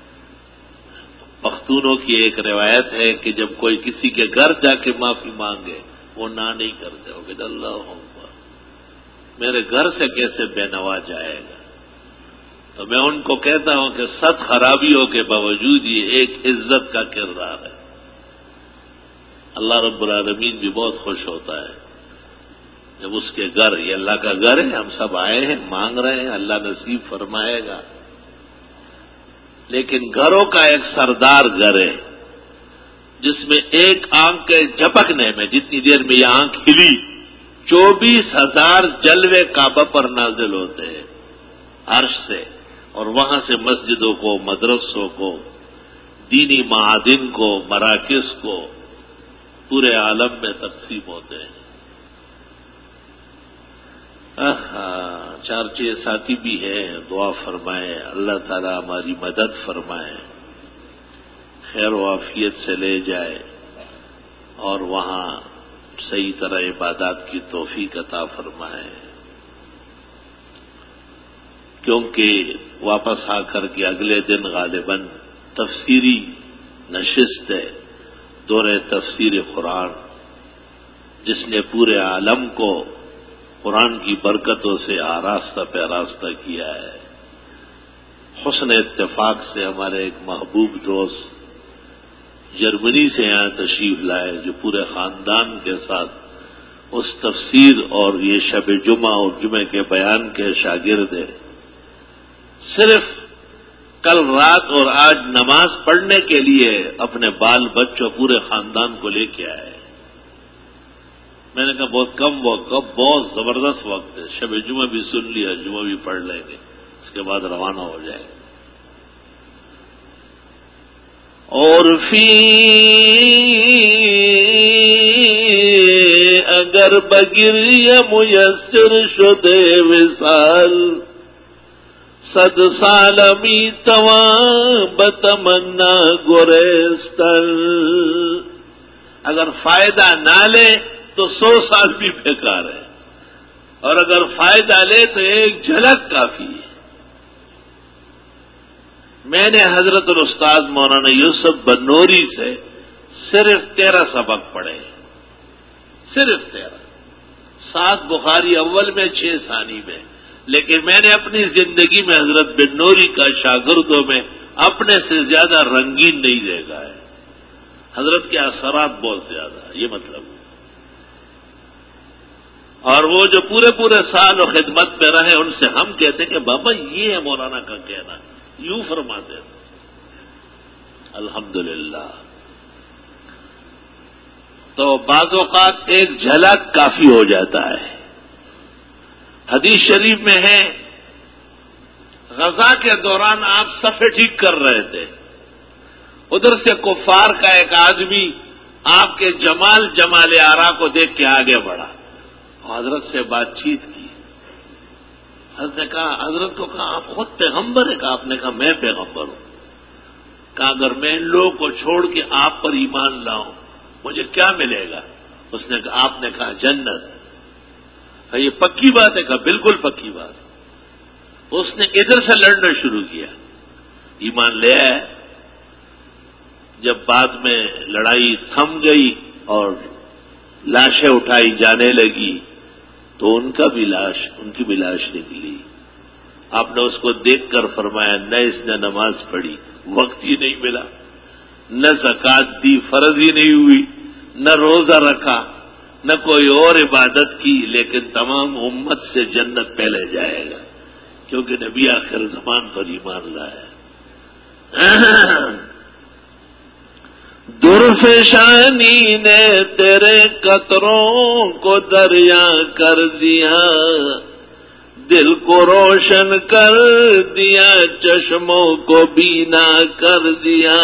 پختونوں کی ایک روایت ہے کہ جب کوئی کسی کے گھر جا کے معافی مانگے وہ نہ نہیں کرتے ہو کہ اللہ اکبر، میرے گھر سے کیسے بے نوا جائے گا. تو میں ان کو کہتا ہوں کہ 7 خرابیوں کے باوجود یہ ایک عزت کا کردار ہے. اللہ رب العالمین بھی بہت خوش ہوتا ہے جب اس کے گھر، یہ اللہ کا گھر ہے، ہم سب آئے ہیں، مانگ رہے ہیں، اللہ نصیب فرمائے گا. لیکن گھروں کا ایک سردار گھر ہے جس میں ایک آنکھ کے جھپکنے میں، جتنی دیر میں یہ آنکھ ہلی، 24,000 جلوے کعبہ پر نازل ہوتے ہیں عرش سے، اور وہاں سے مسجدوں کو، مدرسوں کو، دینی معادن کو، مراکز کو پورے عالم میں تقسیم ہوتے ہیں. 4-6 ساتھی بھی ہیں، دعا فرمائے اللہ تعالی ہماری مدد فرمائے، خیر و عافیت سے لے جائے اور وہاں صحیح طرح عبادات کی توفیق عطا فرمائے. کیونکہ واپس آ کر کے اگلے دن غالباً تفسیری نشست ہے، دورہ تفسیر قرآن، جس نے پورے عالم کو قرآن کی برکتوں سے آراستہ پہ آراستہ کیا ہے. حسن اتفاق سے ہمارے ایک محبوب دوست جرمنی سے یہاں تشریف لائے، جو پورے خاندان کے ساتھ اس تفسیر اور یہ شب جمعہ اور جمعے کے بیان کے شاگرد ہیں. صرف کل رات اور آج نماز پڑھنے کے لیے اپنے بال بچوں پورے خاندان کو لے کے آئے. میں نے کہا بہت کم وقت، بہت زبردست وقت ہے، شب جمعہ بھی سن لیا، جمعہ بھی پڑھ لیں گے، اس کے بعد روانہ ہو جائیں گے. اور فی اگر بگیر میسر شدے وصال، 100 سال می تواں بتمنا گریستن. اگر فائدہ نہ لے تو 100 سال بھی بیکار ہے، اور اگر فائدہ لے تو ایک جھلک کافی ہے. میں نے حضرت الاستاذ مولانا یوسف بنوری سے صرف 13 سبق پڑھے، صرف 13، 7 بخاری اول میں، 6 ثانی میں. لیکن میں نے اپنی زندگی میں حضرت بنوری کا شاگردوں میں اپنے سے زیادہ رنگین نہیں دیکھا ہے. حضرت کے اثرات بہت زیادہ ہے، یہ مطلب ہے. اور وہ جو پورے پورے سال و خدمت میں رہے ان سے ہم کہتے ہیں کہ بابا یہ ہے مولانا کا کہنا، یوں فرماتے ہیں۔ الحمدللہ۔ تو بعض اوقات ایک جھلک کافی ہو جاتا ہے۔ حدیث شریف میں ہے غزا کے دوران آپ صفیں ٹھیک کر رہے تھے، ادھر سے کفار کا ایک آدمی آپ کے جمال آرا کو دیکھ کے آگے بڑھا، حضرت سے بات چیت کی۔ حضرت نے کہا، حضرت کو کہا آپ خود پیغمبر ہیں؟ کہا آپ نے کہا میں پیغمبر ہوں۔ کہا اگر میں ان لوگوں کو چھوڑ کے آپ پر ایمان لاؤں مجھے کیا ملے گا؟ اس نے کہا، آپ نے کہا جنت۔ یہ پکی بات ہے؟ کہا بالکل پکی بات۔ اس نے ادھر سے لڑنا شروع کیا، ایمان لے آئے۔ جب بعد میں لڑائی تھم گئی اور لاشیں اٹھائی جانے لگی تو ان کی بھی لاش نکلی۔ آپ نے اس کو دیکھ کر فرمایا نہ اس نے نماز پڑھی، وقت ہی نہیں ملا، نہ زکوٰۃ دی، فرض ہی نہیں ہوئی، نہ روزہ رکھا، نہ کوئی اور عبادت کی، لیکن تمام امت سے جنت پہلے جائے گا کیونکہ نبی آخر زمان پر ایمان لایا۔ درفشانی نے تیرے قطروں کو دریا کر دیا، دل کو روشن کر دیا، چشموں کو بینا کر دیا۔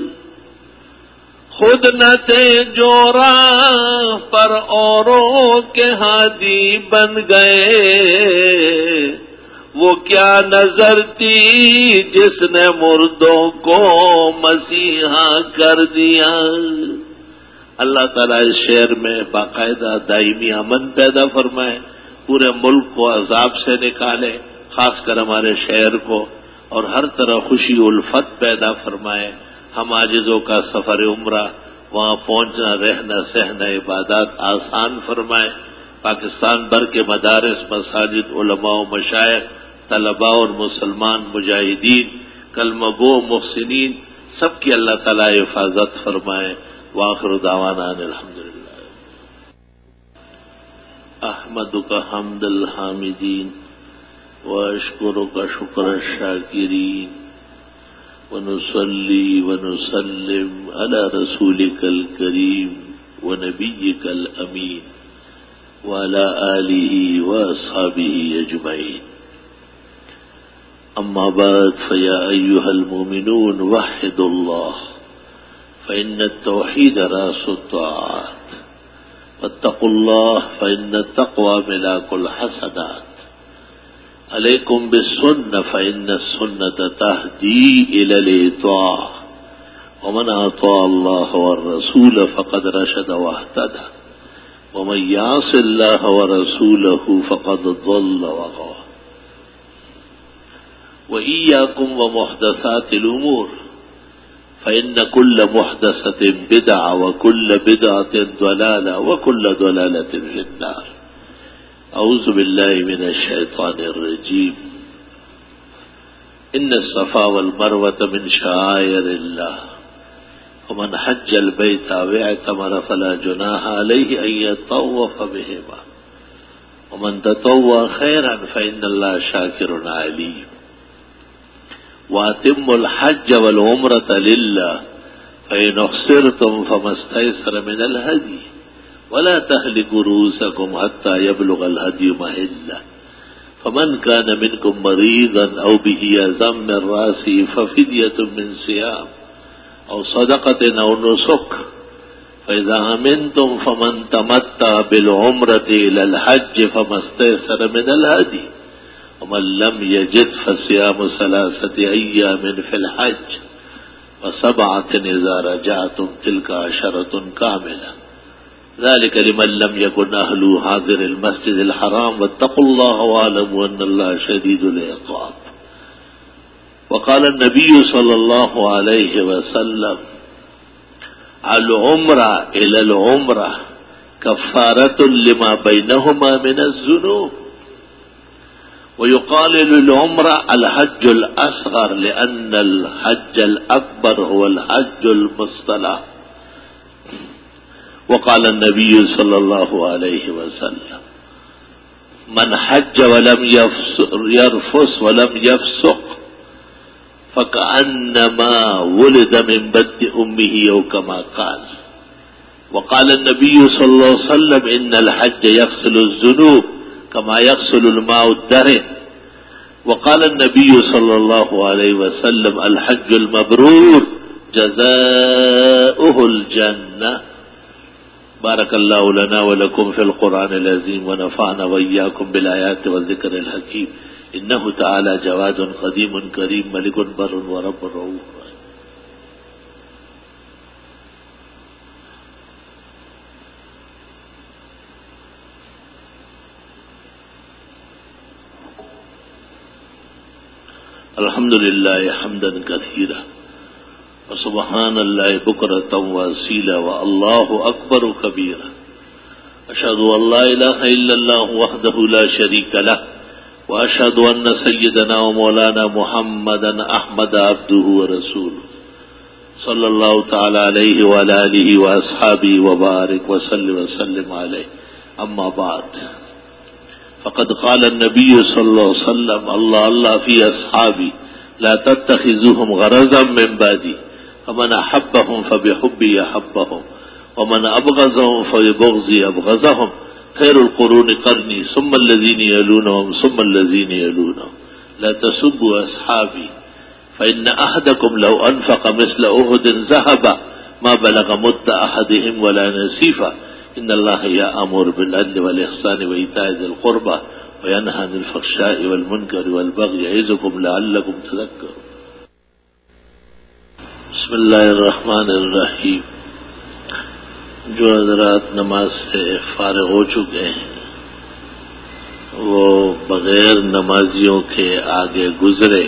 خود نہ تھے جو راہ پر اوروں کے ہادی بن گئے، وہ کیا نظر تھی جس نے مردوں کو مسیحا کر دیا۔ اللہ تعالیٰ اس شعر میں باقاعدہ دائمی امن پیدا فرمائے، پورے ملک کو عذاب سے نکالے، خاص کر ہمارے شہر کو، اور ہر طرح خوشی الفت پیدا فرمائے۔ ہم عاجزوں کا سفر عمرہ، وہاں پہنچنا، رہنا، سہنا، عبادات آسان فرمائے۔ پاکستان بھر کے مدارس، مساجد، علماء و مشائخ، طلباء اور مسلمان مجاہدین، کلمہ گو محسنین، سب کی اللہ تعالیٰ حفاظت فرمائے۔ وآخر دعوانا ان الحمدللہ۔ احمدک حمد الحامدین واشکرک شکر الشاکرین ونصلی ونسلم علی رسولک الکریم ونبیک الامین وعلی آلہ واصحابہ اجمعین۔ اما بعد فیا ایها المؤمنون وحدوا الله فإن التوحید راس الطاعات واتقوا الله فإن التقوى ملاك الحسنات علیکم بالسنة فإن السنة تهدی إلى الإطاعة ومن أطاع الله والرسول فقد رشد واهتدى ومن يعص الله ورسوله فقد ضل وغوى۔ وإياكم ومحدثات الأمور فإن كل محدثة بدعة وكل بدعة ضلالة وكل ضلالة في النار۔ أعوذ بالله من الشيطان الرجيم۔ إن الصفا والمروة من شعائر الله ومن حج البيت أو اعتمر فلا جناح عليه أن يطوف بهما ومن تطوع خيرا فإن الله شاكر عليم۔ وَأَتِمُّوا الْحَجَّ وَالْعُمْرَةَ لِلَّهِ فَإِنْ أُحْصِرْتُمْ فَمَا اسْتَيْسَرَ مِنَ الْهَدْيِ وَلَا تَحْلِقُوا رُؤُوسَكُمْ حَتَّى يَبْلُغَ الْهَدْيُ مَحِلَّهُ فَمَنْ كَانَ مِنْكُمْ مَرِيضًا أَوْ بِهِ أَذًى مِّن رَّأْسِهِ فَفِدْيَةٌ مِّن صِيَامٍ أَوْ صَدَقَةٍ أَوْ نُسُكٍ فَإِذَا أَمِنْتُمْ فَمَنْ تَمَتَّعَ بِالْعُمْرَةِ إِلَى الْحَجِّ فَمَا اسْتَيْسَرَ مِنَ الْهَدْيِ ومن لم يجد فصيام 3 أيام في الحج و7 إذا رجعتم تلك 10 كاملة ذلك لمن لم يكن أهله حاضر المسجد الحرام واتقوا الله واعلموا أن الله شديد العقاب۔ وقال النبي صلى الله عليه وسلم العمرة إلى العمرة كفارة لما بينهما من الذنوب۔ ويقال للعمرة الحج الأصغر لأن الحج الأكبر هو الحج المصطلح۔ وقال النبي صلى الله عليه وسلم من حج ولم يرفث ولم يفسق فكأنما ولد من بطن أمه أو كما قال. وقال النبي صلى الله عليه وسلم إن الحج يغسل الذنوب كما يغسل الماء الدهن. وقال النبي صلى الله عليه وسلم الحج المبرور جزاؤه الجنة. بارك الله لنا ولكم في القرآن العظيم ونفعنا وإياكم بالآيات والذكر الحكيم. إنه تعالى جواد قديم كريم ملك بر ورب رؤوف. الحمد لله حمدا كثيرا وسبحان الله بكرة وأصيلا والله أكبر كبيرا. أشهد أن لا إله إلا الله وحده لا شريك له وأشهد أن سيدنا ومولانا محمدا أحمد عبده ورسوله صلى الله تعالى عليه وعلى آله وأصحابه وبارك وسلم عليه. أما بعد فقد قال النبي صلى الله عليه وسلم الله في أصحابي لا تتخذوهم غرضا من بعدي فمن أحبهم فبحبي أحبهم ومن أبغضهم فببغضي أبغضهم خير القرون قرني ثم الذين يلونهم ثم الذين يلونهم. لا تسبوا أصحابي فإن أحدكم لو أنفق مثل أحد ذهبا ما بلغ مد أحدهم ولا نصيفا. إن الله يأمر بالعدل والإحسان وإيتاء ذي القربى وينهى عن الفحشاء والمنكر والبغي يعظكم لعلكم تذكرون. بسم اللہ الرحمن الرحیم. جو حضرات نماز سے فارغ ہو چکے ہیں وہ بغیر نمازیوں کے آگے گزرے،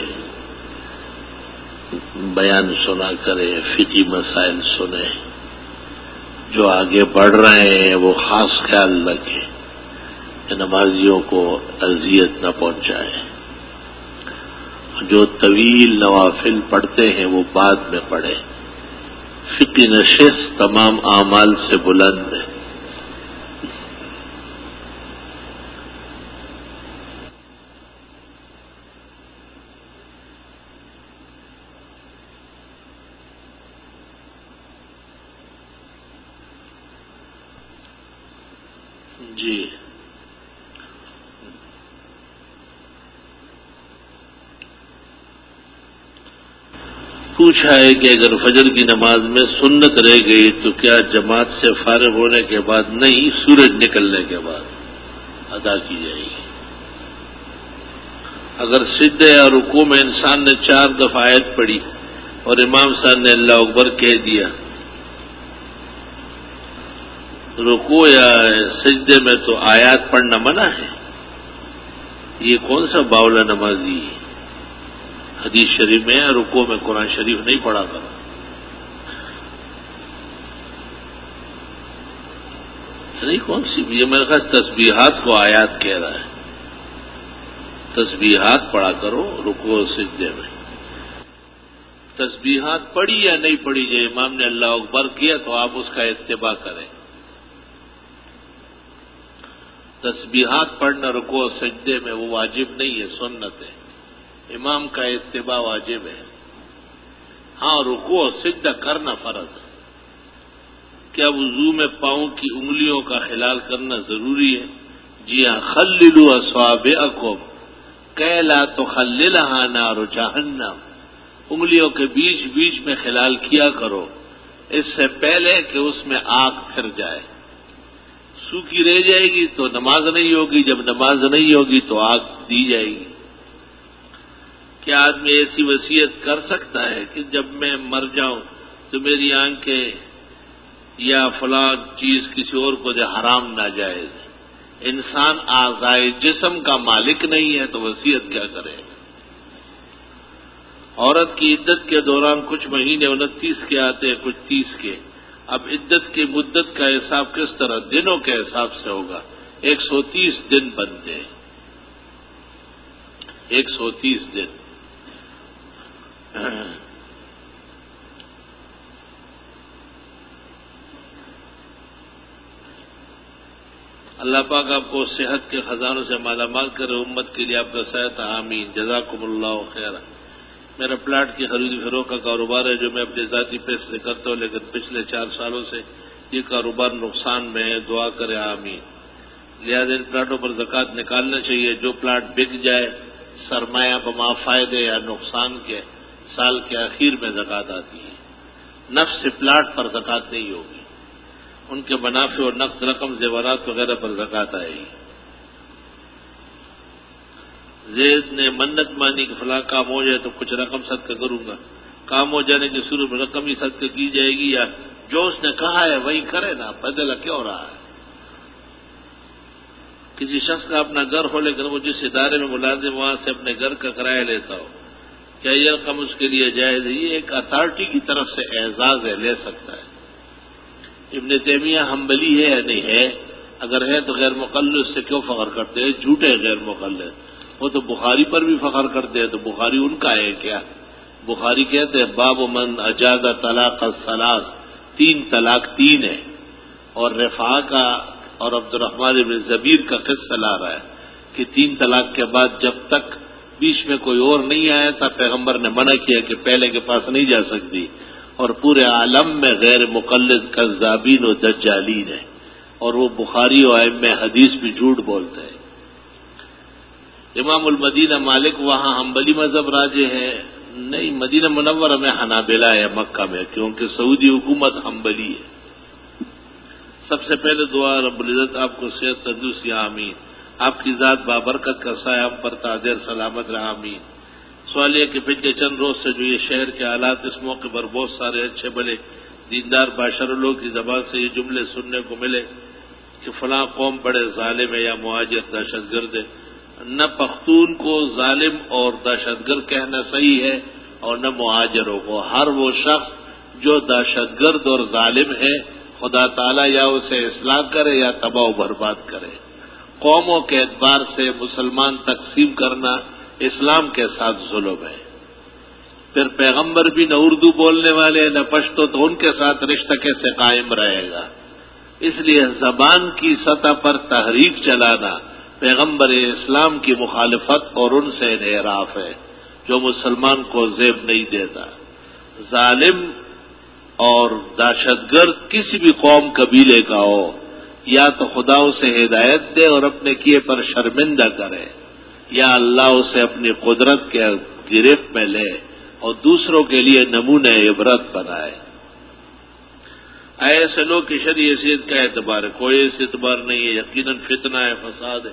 بیان سنا کرے، فقہی مسائل سنے. جو آگے بڑھ رہے ہیں وہ خاص خیال رکھیں کہ نمازیوں کو اذیت نہ پہنچائے. جو طویل نوافل پڑھتے ہیں وہ بعد میں پڑھیں. فقہی نشست تمام اعمال سے بلند ہے. جی پوچھا ہے کہ اگر فجر کی نماز میں سنت رہ گئی تو کیا جماعت سے فارغ ہونے کے بعد نہیں، سورج نکلنے کے بعد ادا کی جائے گی. اگر سجدے یا رکوع میں انسان نے 4 دفعہ آیت پڑھی اور امام صاحب نے اللہ اکبر کہہ دیا، رکوع یا سجدے میں تو آیات پڑھنا منع ہے. یہ کون سا باولا نمازی ہے؟ حدیث شریف میں رکوع میں قرآن شریف نہیں پڑھا کرو. نہیں کون سی یہ میرے خیال تسبیحات کو آیات کہہ رہا ہے. تسبیحات پڑھا کرو رکوع و سجدے میں. تسبیحات پڑھی یا نہیں پڑھی جائے، امام نے اللہ اکبر کیا تو آپ اس کا اتباع کریں. تسبیحات پڑھنا رکوع و سجدے میں وہ واجب نہیں ہے، سنت ہے. امام کا اتباع واجب ہے. ہاں رکوع و سجدہ کرنا فرض ہے. کیا وضو میں پاؤں کی انگلیوں کا خلال کرنا ضروری ہے؟ جی ہاں. خللوا اصابعکم کہ لا تخللها نار جہنم. انگلیوں کے بیچ بیچ میں خلال کیا کرو اس سے پہلے کہ اس میں آگ پھر جائے. سوکھی رہ جائے گی تو نماز نہیں ہوگی، جب نماز نہیں ہوگی تو آگ دی جائے گی. کیا آدمی ایسی وصیت کر سکتا ہے کہ جب میں مر جاؤں تو میری آنکھیں یا فلاں چیز کسی اور کو دے؟ حرام ناجائز. انسان اعضائے جسم کا مالک نہیں ہے تو وصیت کیا کرے؟ عورت کی عدت کے دوران کچھ مہینے 29 کے آتے ہیں، کچھ 30 کے. اب عدت کی مدت کا حساب کس طرح؟ دنوں کے حساب سے ہوگا. 130 دن بنتے ہیں. 130 دن. اللہ پاک آپ کو صحت کے خزانوں سے مالا مال کرے، امت کے لیے آپ کا سایہ تھا، آمین، جزاکم اللہ خیر۔ میرا پلاٹ کی خرید و فروخت کا کاروبار ہے جو میں اپنے ذاتی پیسے سے کرتا ہوں، لیکن پچھلے 4 سالوں سے یہ کاروبار نقصان میں ہے، دعا کرے، آمین۔ لہذا ان پلاٹوں پر زکوٰۃ نکالنا چاہیے۔ جو پلاٹ بک جائے سرمایہ بما فائدے یا نقصان کے، سال کے آخر میں زکوٰۃ آتی ہے۔ نفس پلاٹ پر زکوٰۃ نہیں ہوگی، ان کے منافع اور نقد رقم زیورات وغیرہ پر زکوٰۃ آئے گی۔ زید نے منت مانی کہ فلاں کام ہو جائے تو کچھ رقم صدقہ کروں گا، کام ہو جانے کی صورت میں رقم ہی صدقہ کی جائے گی، یا جو اس نے کہا ہے وہی کرے نا، بدلہ کیوں ہو رہا ہے؟ کسی شخص کا اپنا گھر ہو لیکن وہ جس ادارے میں ملازم وہاں سے اپنے گھر کا کرایہ لیتا ہو، کیا یہ رقم اس کے لیے جائز ہے؟ یہ ایک اتھارٹی کی طرف سے اعزاز ہے، لے سکتا ہے۔ ابن تیمیہ حنبلی ہے یا نہیں ہے؟ اگر ہے تو غیر مقلد سے کیوں فخر کرتے ہیں؟ جھوٹے غیر مقلد، وہ تو بخاری پر بھی فخر کرتے ہیں، تو بخاری ان کا ہے کیا؟ بخاری کہتے ہیں باب من اجاز طلاق الثلاث، 3 طلاق 3 ہے، اور رفاع کا اور عبد الرحمن بن زبیر کا قصہ لا رہا ہے کہ 3 طلاق کے بعد جب تک بیچ میں کوئی اور نہیں آیا تھا پیغمبر نے منع کیا کہ پہلے کے پاس نہیں جا سکتی، اور پورے عالم میں غیر مقلد کذابین و دجالین ہے، اور وہ بخاری و ائمہ حدیث بھی جھوٹ بولتے ہیں۔ امام المدینہ مالک وہاں حنبلی مذہب راجے ہے؟ نہیں، مدینہ منورہ میں حنابلہ ہے، مکہ میں، کیونکہ سعودی حکومت حنبلی ہے۔ سب سے پہلے دعا رب العزت آپ کو صحت تندرستی، آمین، آپ کی ذات بابرکت کا سایہ ہم پر تادیر سلامت رہا، آمین۔ سوال یہ کہ پچھلے چند روز سے جو یہ شہر کے حالات، اس موقع پر بہت سارے اچھے بھلے دیندار باشر لوگ کی زبان سے یہ جملے سننے کو ملے کہ فلاں قوم بڑے ظالم ہے یا مہاجر دہشت گرد ہے۔ نہ پختون کو ظالم اور دہشت گرد کہنا صحیح ہے اور نہ مہاجروں کو۔ ہر وہ شخص جو دہشت گرد اور ظالم ہے، خدا تعالیٰ یا اسے اصلاح کرے یا تباہ و برباد کرے۔ قوموں کے اعتبار سے مسلمان تقسیم کرنا اسلام کے ساتھ ظلم ہے۔ پھر پیغمبر بھی نہ اردو بولنے والے نہ پشتو، تو ان کے ساتھ رشتہ کیسے قائم رہے گا؟ اس لیے زبان کی سطح پر تحریک چلانا پیغمبر اسلام کی مخالفت اور ان سے انحراف ہے، جو مسلمان کو زیب نہیں دیتا۔ ظالم اور دہشت گرد کسی بھی قوم قبیلے کا ہو، یا تو خدا اسے ہدایت دے اور اپنے کیے پر شرمندہ کرے، یا اللہ اسے اپنی قدرت کے گرفت میں لے اور دوسروں کے لیے نمونہ عبرت بنائے۔ ایسے لوگ کی شرعی حیثیت کا اعتبار ہے؟ کوئی ایسا اعتبار نہیں ہے، یقیناً فتنہ ہے، فساد ہے۔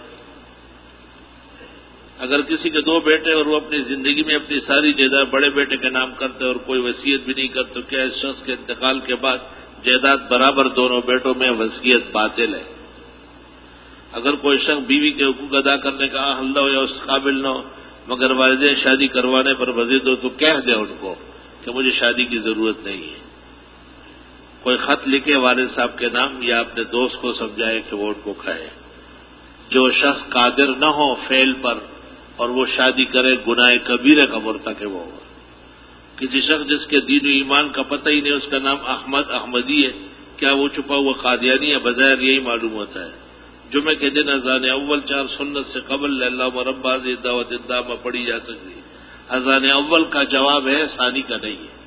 اگر کسی کے 2 بیٹے اور وہ اپنی زندگی میں اپنی ساری جائیداد بڑے بیٹے کے نام کرتے اور کوئی وصیت بھی نہیں کرتے، تو کیا اس شخص کے انتقال کے بعد جائیداد برابر دونوں بیٹوں میں وصیت باطل ہے؟ اگر کوئی شخص بیوی کے حقوق ادا کرنے کا اہل نہ ہو یا اس قابل نہ ہو، مگر والدین شادی کروانے پر وزید ہو، تو کہہ دے ان کو کہ مجھے شادی کی ضرورت نہیں ہے۔ کوئی خط لکھے والد صاحب کے نام یا اپنے دوست کو سمجھائے کہ وہ ان کو کھائے۔ جو شخص قادر نہ ہو فعل پر اور وہ شادی کرے، گناہ کبیرہ کا مرتکب ہوگا۔ کسی شخص جس کے دین و ایمان کا پتہ ہی نہیں، اس کا نام احمد احمدی ہے، کیا وہ چھپا ہوا قادیانی ہے؟ بظاہر یہی معلوم ہوتا ہے۔ جمعے کے دن اذان اول 4 سنت سے قبل اللہ مربع دعوت الدامہ پڑھی جا سکتی ہے۔ اذان اول کا جواب ہے، ثانی کا نہیں ہے۔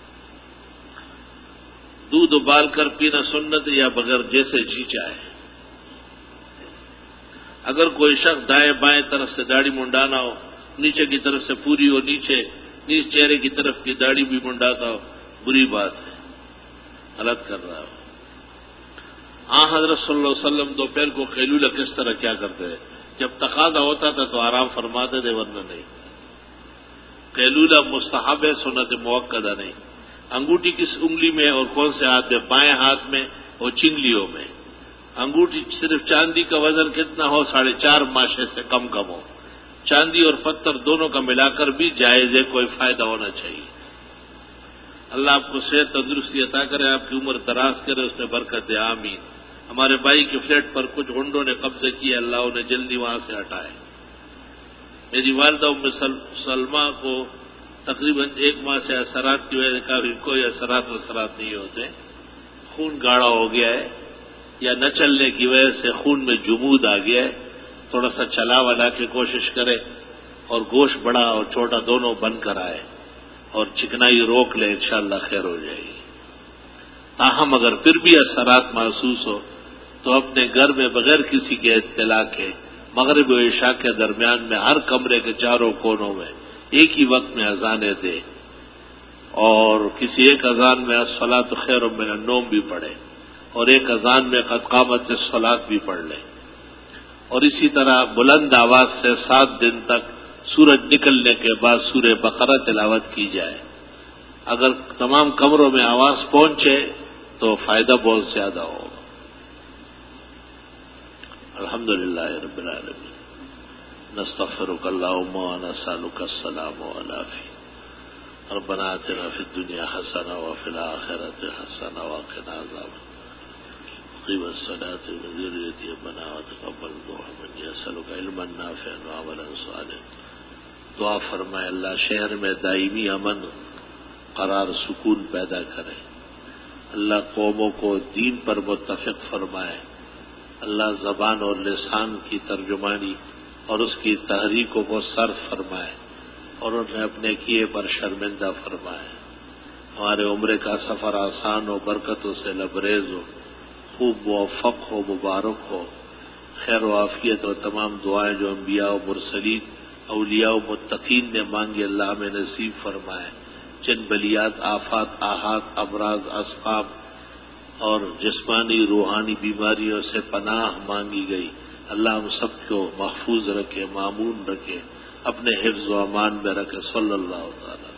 دودھ ابال کر پینا سنت یا بغیر جیسے جی چاہے۔ اگر کوئی شخص دائیں بائیں طرف سے داڑھی منڈانا ہو، نیچے کی طرف سے پوری ہو، نیچے چہرے کی طرف کی داڑھی بھی منڈاتا ہو، بری بات ہے، غلط کر رہا ہو۔ حضرت صلی اللہ علیہ وسلم دوپہر کو قیلولہ کس طرح کیا کرتے ہیں؟ جب تقاضا ہوتا تھا تو آرام فرماتے تھے، ورنہ نہیں۔ قیلولہ مستحب ہے، سنت موقدہ نہیں۔ انگوٹھی کس انگلی میں اور کون سے ہاتھ میں؟ بائیں ہاتھ میں اور چنگلیوں میں۔ انگوٹھی صرف چاندی کا وزن کتنا ہو؟ 4.5 ماشے سے کم ہو۔ چاندی اور پتھر دونوں کا ملا کر بھی جائز ہے، کوئی فائدہ ہونا چاہیے۔ اللہ آپ کو صحت تندرستی عطا کرے، آپ کی عمر دراز کرے، اس میں برکت دے، آمین۔ ہمارے بھائی کے فلیٹ پر کچھ گنڈوں نے قبضے کیے، اللہ انہیں جلدی وہاں سے ہٹائے۔ میری والدہ ام سلمہ کو تقریباً 1 ماہ سے اثرات کی وجہ سے کوئی اثرات نہیں ہوتے، خون گاڑھا ہو گیا ہے، یا نہ چلنے کی وجہ سے خون میں جمود آ گیا ہے، تھوڑا سا چلا ولا کے کوشش کرے اور گوشت بڑا اور چھوٹا دونوں بن کر آئے اور چکنائی روک لے، انشاءاللہ خیر ہو جائے گی۔ تاہم اگر پھر بھی اثرات محسوس ہو تو اپنے گھر میں بغیر کسی کے اطلاع کے مغرب و عشاء کے درمیان میں ہر کمرے کے چاروں کونوں میں ایک ہی وقت میں اذانیں دے اور کسی ایک اذان میں الصلاۃ خیر من النوم بھی پڑھے اور ایک اذان میں قد قامت الصلاۃ بھی پڑھ لے، اور اسی طرح بلند آواز سے 7 دن تک سورج نکلنے کے بعد سورہ بقرہ تلاوت کی جائے۔ اگر تمام کمروں میں آواز پہنچے تو فائدہ بہت زیادہ ہوگا۔ الحمدللہ رب العالمین، نستغفرک اللہم ونسألک السلام والعافیہ، ربنا آتنا فی الدنیا حسنہ وفی الآخرۃ حسنہ وقنا عذاب قیم الصلاۃ من ذریتی ربنا وتقبل دعاء من یسألک علما نافعا وعملا صالحا۔ دعا فرمائے اللہ شہر میں دائمی امن، قرار، سکون پیدا کرے، اللہ قوموں کو دین پر متفق فرمائے، اللہ زبان اور لسان کی ترجمانی اور اس کی تحریکوں کو صرف فرمائے اور انہیں اپنے کیے پر شرمندہ فرمائے۔ ہمارے عمرے کا سفر آسان ہو، برکتوں سے لبریز ہو، خوب موفق ہو، مبارک ہو، خیر و عافیت اور تمام دعائیں جو انبیاء و مرسلین، اولیاء و متقین نے مانگی اللہ میں نصیب فرمائے۔ جن بلیات، آفات، آحات، امراض، اسقام اور جسمانی روحانی بیماریوں سے پناہ مانگی گئی، اللہ ہم سب کو محفوظ رکھے، مامون رکھے، اپنے حفظ و امان میں رکھے۔ صلی اللہ تعالی